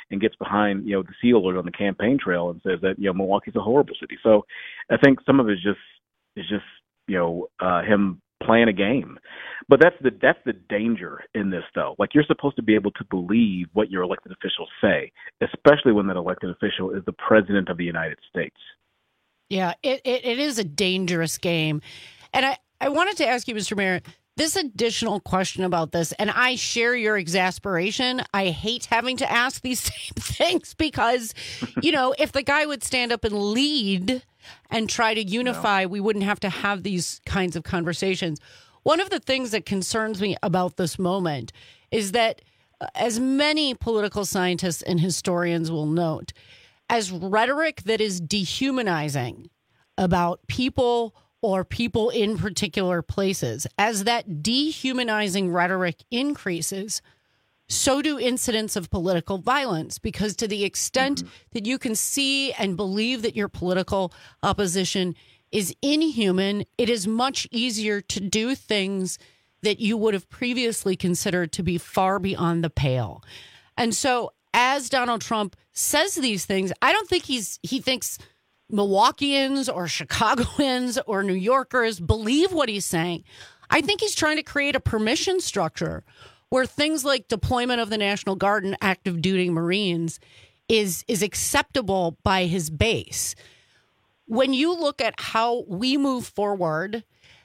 and gets behind, you know, the Steelers on the campaign trail and says that, you know, Milwaukee's a horrible city. So I think some of it is just, is just, you know, uh, him playing a game. But that's the that's the danger in this, though. Like, you're supposed to be able to believe what your elected officials say, especially when that elected official is the president of the United States. Yeah, it, it, it is a dangerous game. And I, I wanted to ask you, Mister Mayor, this additional question about this, and I share your exasperation. I hate having to ask these same things because, you know, if the guy would stand up and lead and try to unify, no. we wouldn't have to have these kinds of conversations. One of the things that concerns me about this moment is that, as many political scientists and historians will note, as rhetoric that is dehumanizing about people or people in particular places, as that dehumanizing rhetoric increases, so do incidents of political violence, because to the extent mm-hmm. that you can see and believe that your political opposition is inhuman, it is much easier to do things that you would have previously considered to be far beyond the pale. And so as Donald Trump says these things, I don't think he's he thinks Milwaukeeans or Chicagoans or New Yorkers believe what he's saying. I think he's trying to create a permission structure where things like deployment of the National Guard and active duty Marines is is acceptable by his base. When you look at how we move forward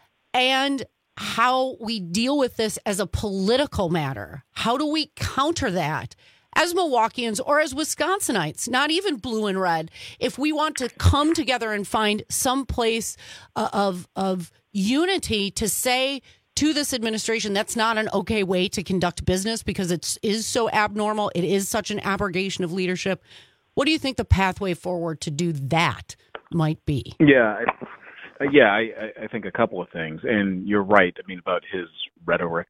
and how we deal with this as a political matter, how do we counter that as Milwaukeeans or as Wisconsinites, not even blue and red, if we want to come together and find some place uh, of of unity to say to this administration, that's not an okay way to conduct business because it is so abnormal. It is such an abrogation of leadership. What do you think the pathway forward to do that might be? Yeah, I, yeah, I, I think a couple of things. And you're right, I mean, about his rhetoric.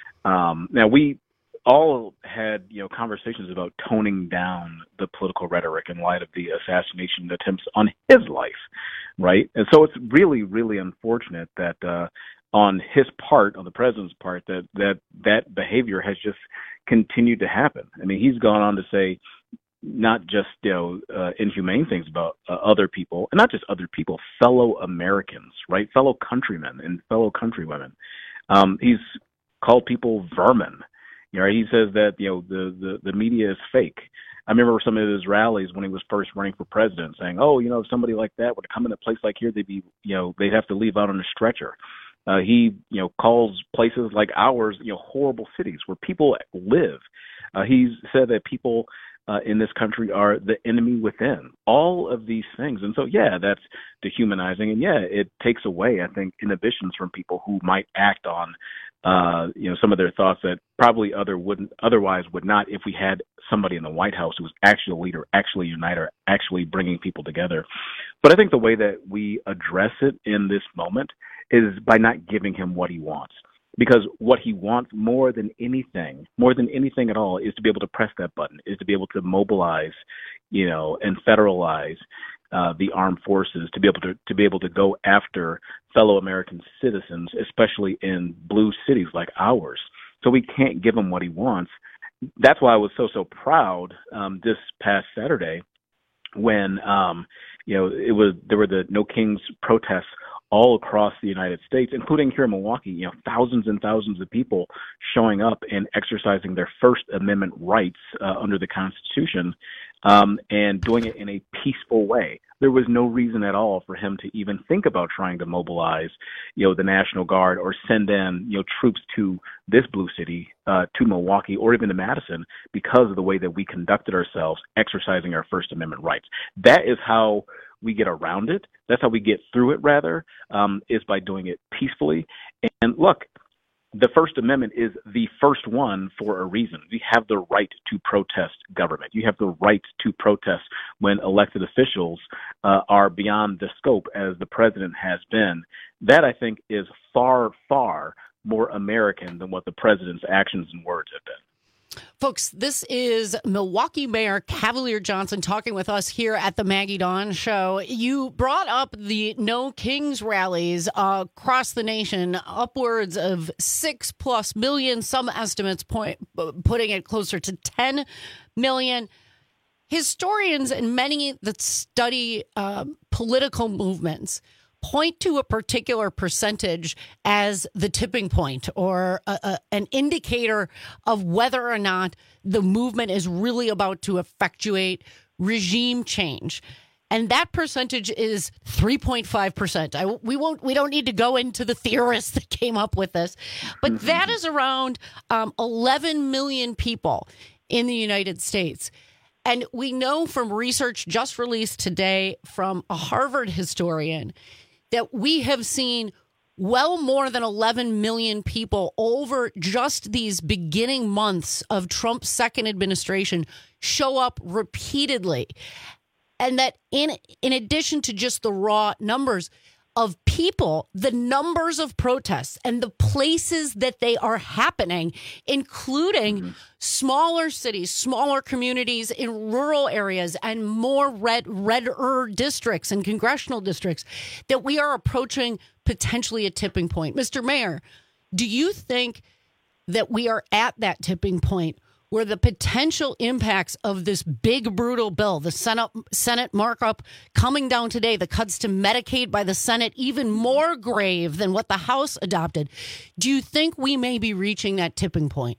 Um, now, we all had, you know, conversations about toning down the political rhetoric in light of the assassination attempts on his life, right? And so it's really, really unfortunate that uh, on his part, on the president's part, that that that behavior has just continued to happen. I mean, he's gone on to say not just, you know, uh, inhumane things about uh, other people, and not just other people, fellow Americans, right? Fellow countrymen and fellow countrywomen. Um, he's called people vermin. You know, he says that, you know, the, the, the media is fake. I remember some of his rallies when he was first running for president saying, oh, you know, if somebody like that were to come in a place like here, they'd be, you know, they'd have to leave out on a stretcher. Uh, he, you know, calls places like ours, you know, horrible cities where people live. Uh, he's said that people uh, in this country are the enemy within. All of these things. And so, yeah, that's dehumanizing. And, yeah, it takes away, I think, inhibitions from people who might act on Uh, you know, some of their thoughts that probably other wouldn't otherwise would not if we had somebody in the White House who was actually a leader, actually a uniter, actually bringing people together. But I think the way that we address it in this moment is by not giving him what he wants. Because what he wants more than anything, more than anything at all, is to be able to press that button, is to be able to mobilize, you know, and federalize Uh, the armed forces, to be able to to be able to go after fellow American citizens, especially in blue cities like ours. So we can't give him what he wants. That's why I was so so proud um, this past Saturday when um, you know it was there were the No Kings protests all across the United States, including here in Milwaukee. You know, thousands and thousands of people showing up and exercising their First Amendment rights uh, under the Constitution. Um, and doing it in a peaceful way. There was no reason at all for him to even think about trying to mobilize, you know, the National Guard or send in, you know, troops to this blue city, uh, to Milwaukee or even to Madison because of the way that we conducted ourselves, exercising our First Amendment rights. That is how we get around it. That's how we get through it, rather, um, is by doing it peacefully. And look, the First Amendment is the first one for a reason. We have the right to protest government. You have the right to protest when elected officials uh, are beyond the scope, as the president has been. That, I think, is far, far more American than what the president's actions and words have been. Folks, this is Milwaukee Mayor Cavalier Johnson talking with us here at the Maggie Dawn Show. You brought up the No Kings rallies uh, across the nation, upwards of six plus million, some estimates point, putting it closer to ten million. historians and many that study uh, political movements point to a particular percentage as the tipping point or a, a, an indicator of whether or not the movement is really about to effectuate regime change. And that percentage is three point five percent. I, we won't. We don't need to go into the theorists that came up with this, but that is around um, eleven million people in the United States. And we know from research just released today from a Harvard historian that we have seen well more than eleven million people over just these beginning months of Trump's second administration show up repeatedly. And that in in addition to just the raw numbers of people, the numbers of protests and the places that they are happening, including mm-hmm. smaller cities, smaller communities in rural areas, and more red redder districts and congressional districts, that we are approaching potentially a tipping point. Mister Mayor, do you think that we are at that tipping point where the potential impacts of this big, brutal bill, the Senate, Senate markup coming down today, the cuts to Medicaid by the Senate, even more grave than what the House adopted, do you think we may be reaching that tipping point?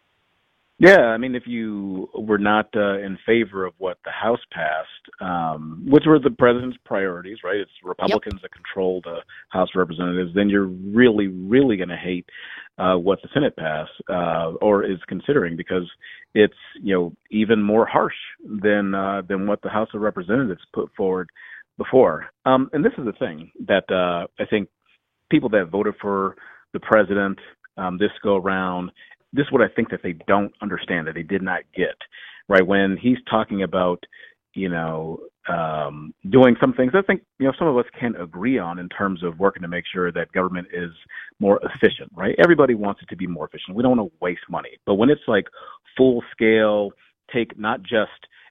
Yeah, I mean, if you were not uh, in favor of what the House passed, um, which were the president's priorities, right? It's Republicans yep. that control the House of Representatives, then you're really, really going to hate uh, what the Senate passed uh, or is considering, because it's, you know, even more harsh than uh, than what the House of Representatives put forward before. Um, and this is the thing that uh, I think people that voted for the president um, this go around, this is what I think that they don't understand, that they did not get, right? When he's talking about, you know, um, doing some things I think, you know, some of us can agree on in terms of working to make sure that government is more efficient, right? Everybody wants it to be more efficient. We don't want to waste money. But when it's like full scale, take not just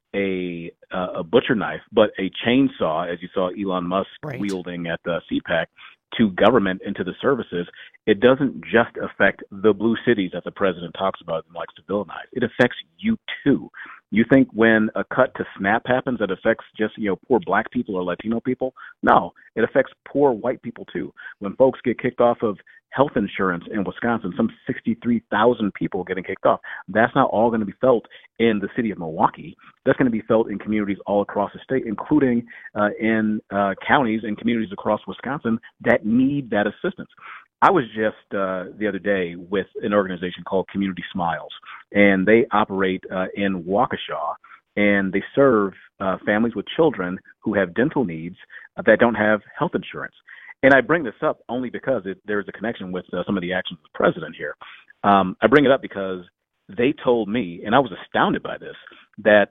a uh, a butcher knife, but a chainsaw, as you saw Elon Musk right. wielding at the C PAC, to government and to the services, it doesn't just affect the blue cities that the president talks about and likes to villainize. It affects you too. You think when a cut to SNAP happens, it affects just, you know, poor black people or Latino people? No, it affects poor white people too. When folks get kicked off of health insurance in Wisconsin, some sixty-three thousand people getting kicked off. That's not all going to be felt in the city of Milwaukee. That's going to be felt in communities all across the state, including uh, in uh, counties and communities across Wisconsin that need that assistance. I was just uh, the other day with an organization called Community Smiles, and they operate uh, in Waukesha, and they serve uh, families with children who have dental needs uh, that don't have health insurance. And I bring this up only because it, there is a connection with uh, some of the actions of the president here. Um, I bring it up because they told me, and I was astounded by this, that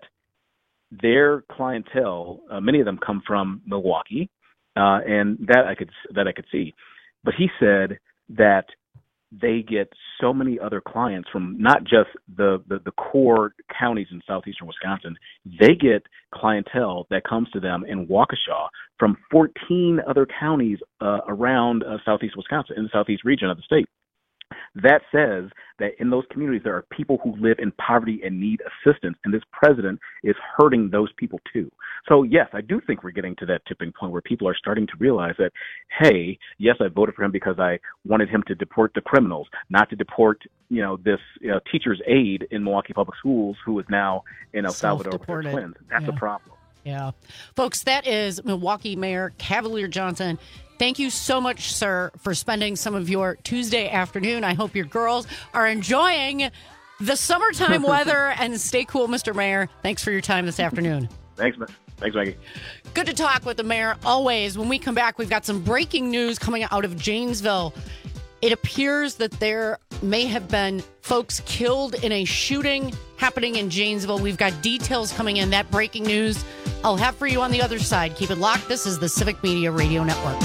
their clientele, uh, many of them come from Milwaukee, uh, and that I could that I could see. But he said that they get so many other clients from not just the, the, the core counties in southeastern Wisconsin. They get clientele that comes to them in Waukesha from fourteen other counties uh, around uh, southeast Wisconsin, in the southeast region of the state. That says that in those communities, there are people who live in poverty and need assistance, and this president is hurting those people too. So, yes, I do think we're getting to that tipping point where people are starting to realize that, hey, yes, I voted for him because I wanted him to deport the criminals, not to deport, you know, this you know, teacher's aide in Milwaukee Public Schools who is now in El Salvador with her twins. That's yeah. a problem. Yeah. Folks, that is Milwaukee Mayor Cavalier Johnson. Thank you so much, sir, for spending some of your Tuesday afternoon. I hope your girls are enjoying the summertime weather, and stay cool, Mister Mayor. Thanks for your time this afternoon. Thanks, Thanks, Maggie. Good to talk with the mayor always. When we come back, we've got some breaking news coming out of Janesville. It appears that there may have been folks killed in a shooting happening in Janesville. We've got details coming in. That breaking news I'll have for you on the other side. Keep it locked. This is the Civic Media Radio Network.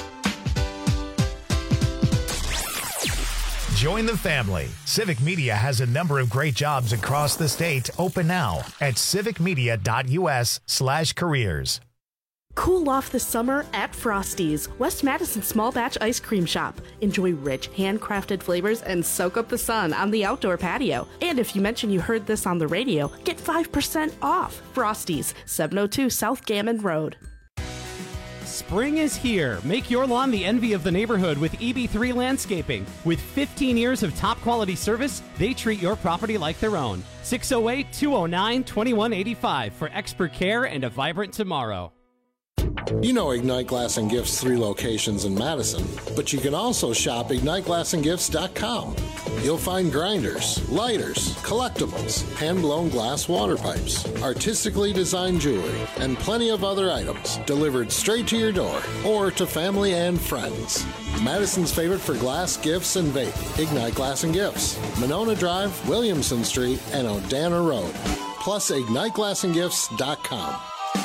Join the family. Civic Media has a number of great jobs across the state open now at civicmedia.us slash careers. Cool off the summer at Frosty's, West Madison small batch ice cream shop. Enjoy rich, handcrafted flavors and soak up the sun on the outdoor patio. And if you mention you heard this on the radio, get five percent off. Frosty's, seven oh two South Gammon Road. Spring is here. Make your lawn the envy of the neighborhood with E B three Landscaping. With fifteen years of top quality service, they treat your property like their own. six oh eight, two oh nine, two one eight five for expert care and a vibrant tomorrow. You know Ignite Glass and Gifts' three locations in Madison, but you can also shop ignite glass and gifts dot com. You'll find grinders, lighters, collectibles, hand-blown glass water pipes, artistically designed jewelry, and plenty of other items delivered straight to your door or to family and friends. Madison's favorite for glass, gifts, and vape, Ignite Glass and Gifts, Monona Drive, Williamson Street, and Odana Road. Plus ignite glass and gifts dot com.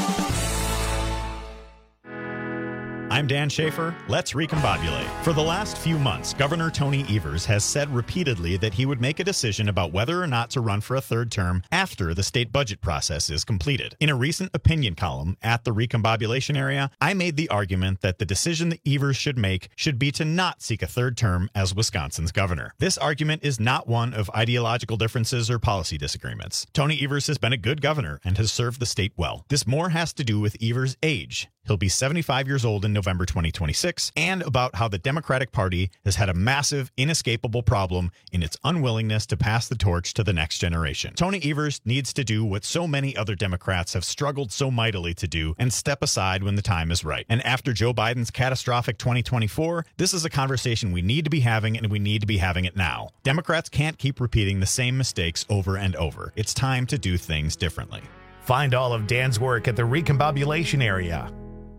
I'm Dan Schaefer. Let's recombobulate. For the last few months, Governor Tony Evers has said repeatedly that he would make a decision about whether or not to run for a third term after the state budget process is completed. In a recent opinion column at the Recombobulation Area, I made the argument that the decision that Evers should make should be to not seek a third term as Wisconsin's governor. This argument is not one of ideological differences or policy disagreements. Tony Evers has been a good governor and has served the state well. This more has to do with Evers' age. He'll be seventy-five years old in November twenty twenty-six, and about how the Democratic Party has had a massive, inescapable problem in its unwillingness to pass the torch to the next generation. Tony Evers needs to do what so many other Democrats have struggled so mightily to do and step aside when the time is right. And after Joe Biden's catastrophic twenty twenty-four, this is a conversation we need to be having, and we need to be having it now. Democrats can't keep repeating the same mistakes over and over. It's time to do things differently. Find all of Dan's work at the Recombobulation Area.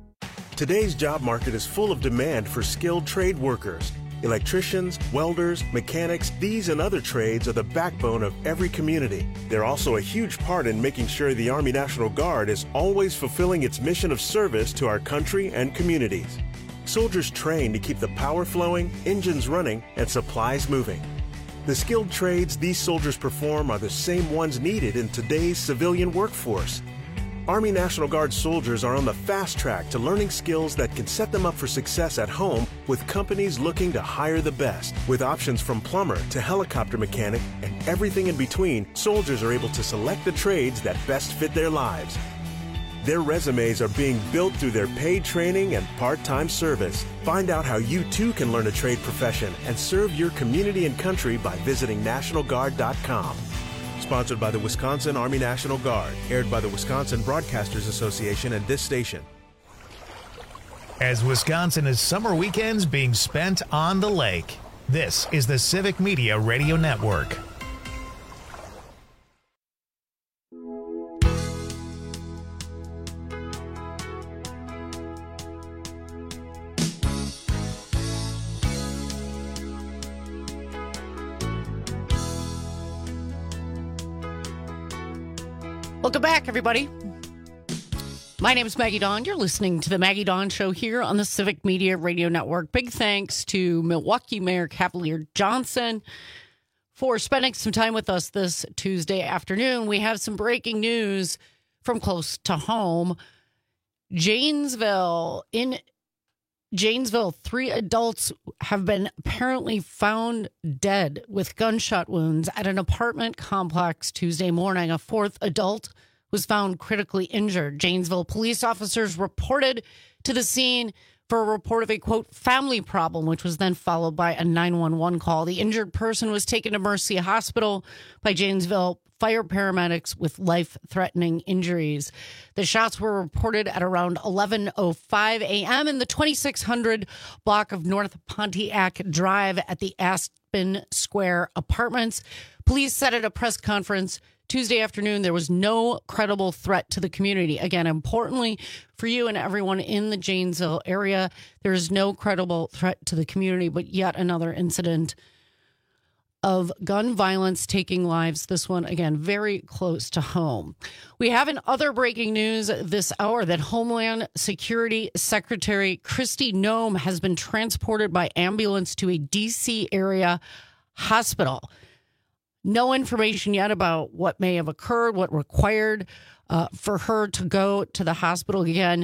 Today's job market is full of demand for skilled trade workers. Electricians, welders, mechanics, these and other trades are the backbone of every community. They're also a huge part in making sure the Army National Guard is always fulfilling its mission of service to our country and communities. Soldiers train to keep the power flowing, engines running, and supplies moving. The skilled trades these soldiers perform are the same ones needed in today's civilian workforce. Army National Guard soldiers are on the fast track to learning skills that can set them up for success at home with companies looking to hire the best. With options from plumber to helicopter mechanic and everything in between, soldiers are able to select the trades that best fit their lives. Their resumes are being built through their paid training and part-time service. Find out how you too can learn a trade profession and serve your community and country by visiting national guard dot com. Sponsored by the Wisconsin Army National Guard, aired by the Wisconsin Broadcasters Association and this station. As Wisconsin is summer weekends being spent on the lake, this is the Civic Media Radio Network. Welcome back, everybody. My name is Maggie Dawn. You're listening to the Maggie Dawn Show here on the Civic Media Radio Network. Big thanks to Milwaukee Mayor Cavalier Johnson for spending some time with us this Tuesday afternoon. We have some breaking news from close to home. Janesville, in Janesville, three adults have been apparently found dead with gunshot wounds at an apartment complex Tuesday morning. A fourth adult was found critically injured. Janesville police officers reported to the scene for a report of a, quote, family problem, which was then followed by a nine one one call. The injured person was taken to Mercy Hospital by Janesville fire paramedics with life-threatening injuries. The shots were reported at around eleven oh five a.m. in the twenty-six hundred block of North Pontiac Drive at the Aspen Square Apartments. Police said at a press conference Tuesday afternoon there was no credible threat to the community. Again, importantly for you and everyone in the Janesville area, there is no credible threat to the community, but yet another incident of gun violence taking lives. This one, again, very close to home. We have in other breaking news this hour that Homeland Security Secretary Kristi Noem has been transported by ambulance to a D C area hospital. No information yet about what may have occurred, what required uh, for her to go to the hospital. Again,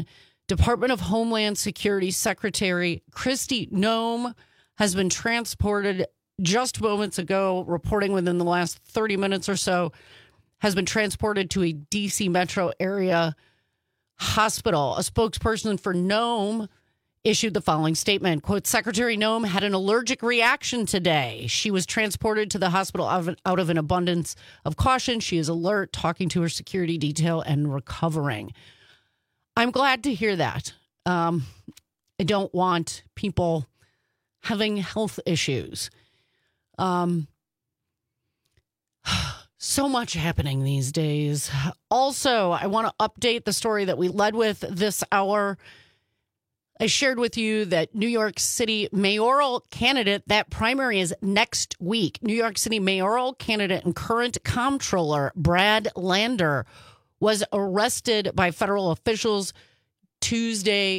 Department of Homeland Security Secretary Kristi Noem has been transported just moments ago, reporting within the last thirty minutes or so, has been transported to a D C metro area hospital. A spokesperson for Noem issued the following statement, quote, Secretary Noem had an allergic reaction today. She was transported to the hospital out of, out of an abundance of caution. She is alert, talking to her security detail and recovering. I'm glad to hear that. Um, I don't want people having health issues. Um, so much happening these days. Also, I want to update the story that we led with this hour. I shared with you that New York City mayoral candidate, that primary is next week. New York City mayoral candidate and current comptroller Brad Lander was arrested by federal officials Tuesday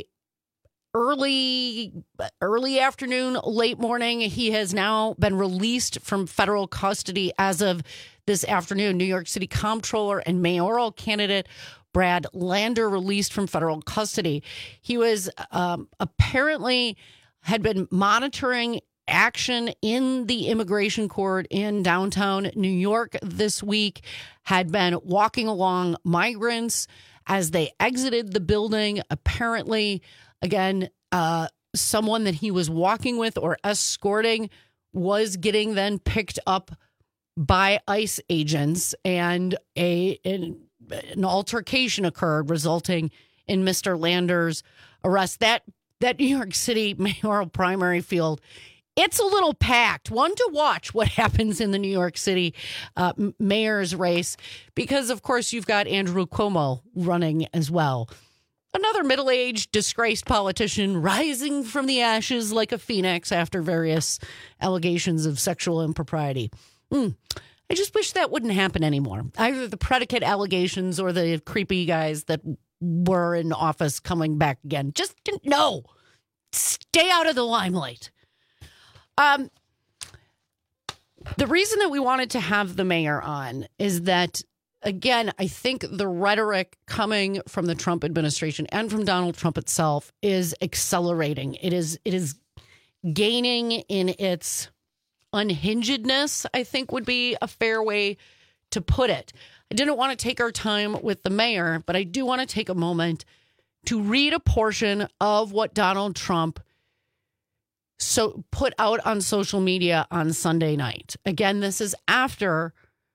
early early afternoon, late morning. He has now been released from federal custody as of this afternoon. New York City comptroller and mayoral candidate Brad Lander released from federal custody. He was um, apparently had been monitoring action in the immigration court in downtown New York this week, had been walking along migrants as they exited the building. Apparently, again, uh, someone that he was walking with or escorting was getting then picked up by ICE agents, and a an, an altercation occurred, resulting in Mister Lander's arrest. That that New York City mayoral primary field, it's a little packed. One to watch what happens in the New York City uh, mayor's race, because, of course, you've got Andrew Cuomo running as well. Another middle-aged, disgraced politician rising from the ashes like a phoenix after various allegations of sexual impropriety. Mm. I just wish that wouldn't happen anymore. Either the predicate allegations or the creepy guys that were in office coming back again. Just no. Stay out of the limelight. Um, the reason that we wanted to have the mayor on is that, again, I think the rhetoric coming from the Trump administration and from Donald Trump itself is accelerating. It is it is gaining in its unhingedness, I think would be a fair way to put it. I didn't want to take our time with the mayor, but I do want to take a moment to read a portion of what Donald Trump so put out on social media on Sunday night. Again, this is after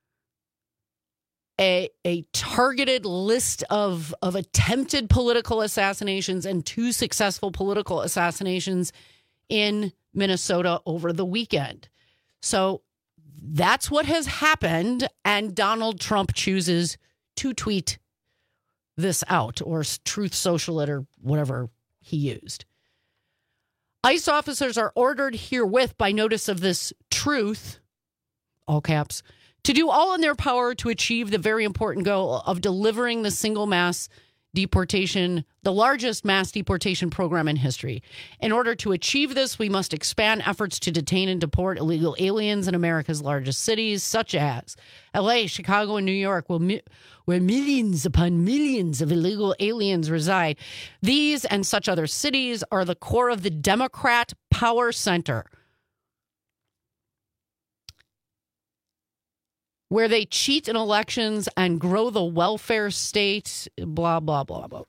a a targeted list of, of attempted political assassinations and two successful political assassinations in Minnesota over the weekend. So that's what has happened, and Donald Trump chooses to tweet this out, or Truth Social it, or whatever he used. ICE officers are ordered herewith by notice of this truth, all caps, to do all in their power to achieve the very important goal of delivering the single mass deportation, the largest mass deportation program in history. In order to achieve this, we must expand efforts to detain and deport illegal aliens in America's largest cities, such as L A, Chicago, and New York, where millions upon millions of illegal aliens reside. These and such other cities are the core of the Democrat power center, where they cheat in elections and grow the welfare state, blah, blah, blah, blah.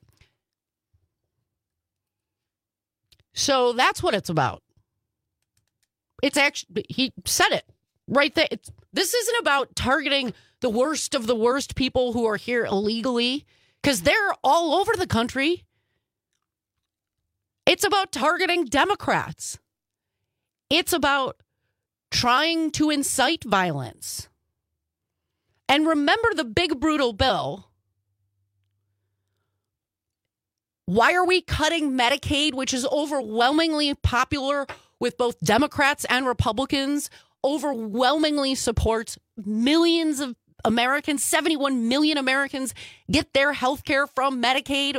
So that's what it's about. It's actually, he said it right there. It's, this isn't about targeting the worst of the worst people who are here illegally, because they're all over the country. It's about targeting Democrats. It's about trying to incite violence. And remember the big brutal bill. Why are we cutting Medicaid, which is overwhelmingly popular with both Democrats and Republicans, overwhelmingly supports millions of Americans, seventy-one million Americans get their health care from Medicaid?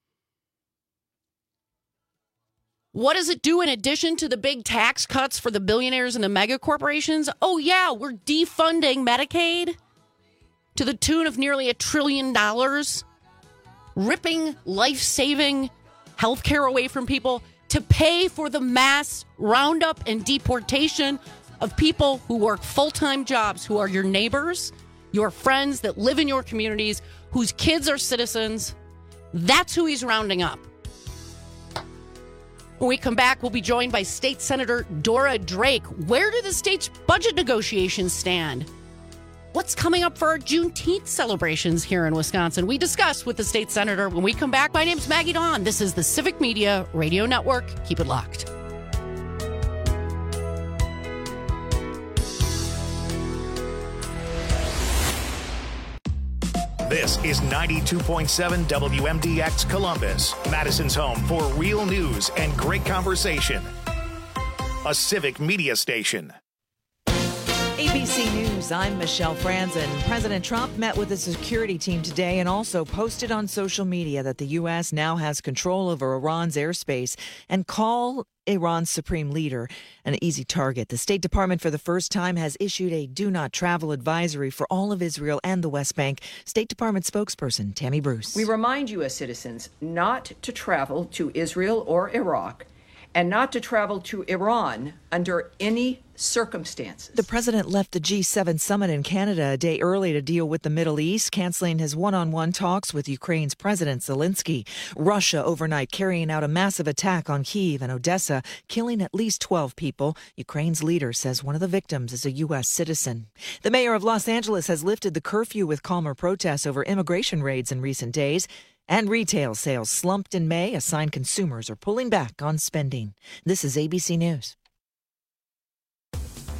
What does it do in addition to the big tax cuts for the billionaires and the mega corporations? Oh, yeah, we're defunding Medicaid to the tune of nearly a trillion dollars, ripping life-saving health care away from people, to pay for the mass roundup and deportation of people who work full-time jobs, who are your neighbors, your friends that live in your communities, whose kids are citizens. That's who he's rounding up. When we come back, we'll be joined by State Senator Dora Drake. Where do the state's budget negotiations stand? What's coming up for our Juneteenth celebrations here in Wisconsin? We discuss with the state senator when we come back. My name's Maggie Dawn. This is the Civic Media Radio Network. Keep it locked. This is ninety-two point seven W M D X Columbus, Madison's home for real news and great conversation. A Civic Media station. A B C News, I'm Michelle Franzen. President Trump met with the security team today and also posted on social media that the U S now has control over Iran's airspace and call Iran's supreme leader an easy target. The State Department for the first time has issued a do not travel advisory for all of Israel and the West Bank. State Department spokesperson Tammy Bruce. We remind U S citizens not to travel to Israel or Iraq and not to travel to Iran under any circumstances. The president left the G seven summit in Canada a day early to deal with the Middle East, canceling his one-on-one talks with Ukraine's President Zelensky. Russia overnight carrying out a massive attack on Kyiv and Odessa, killing at least twelve people. Ukraine's leader says one of the victims is a U S citizen. The mayor of Los Angeles has lifted the curfew with calmer protests over immigration raids in recent days. And retail sales slumped in May, a sign consumers are pulling back on spending. This is A B C News.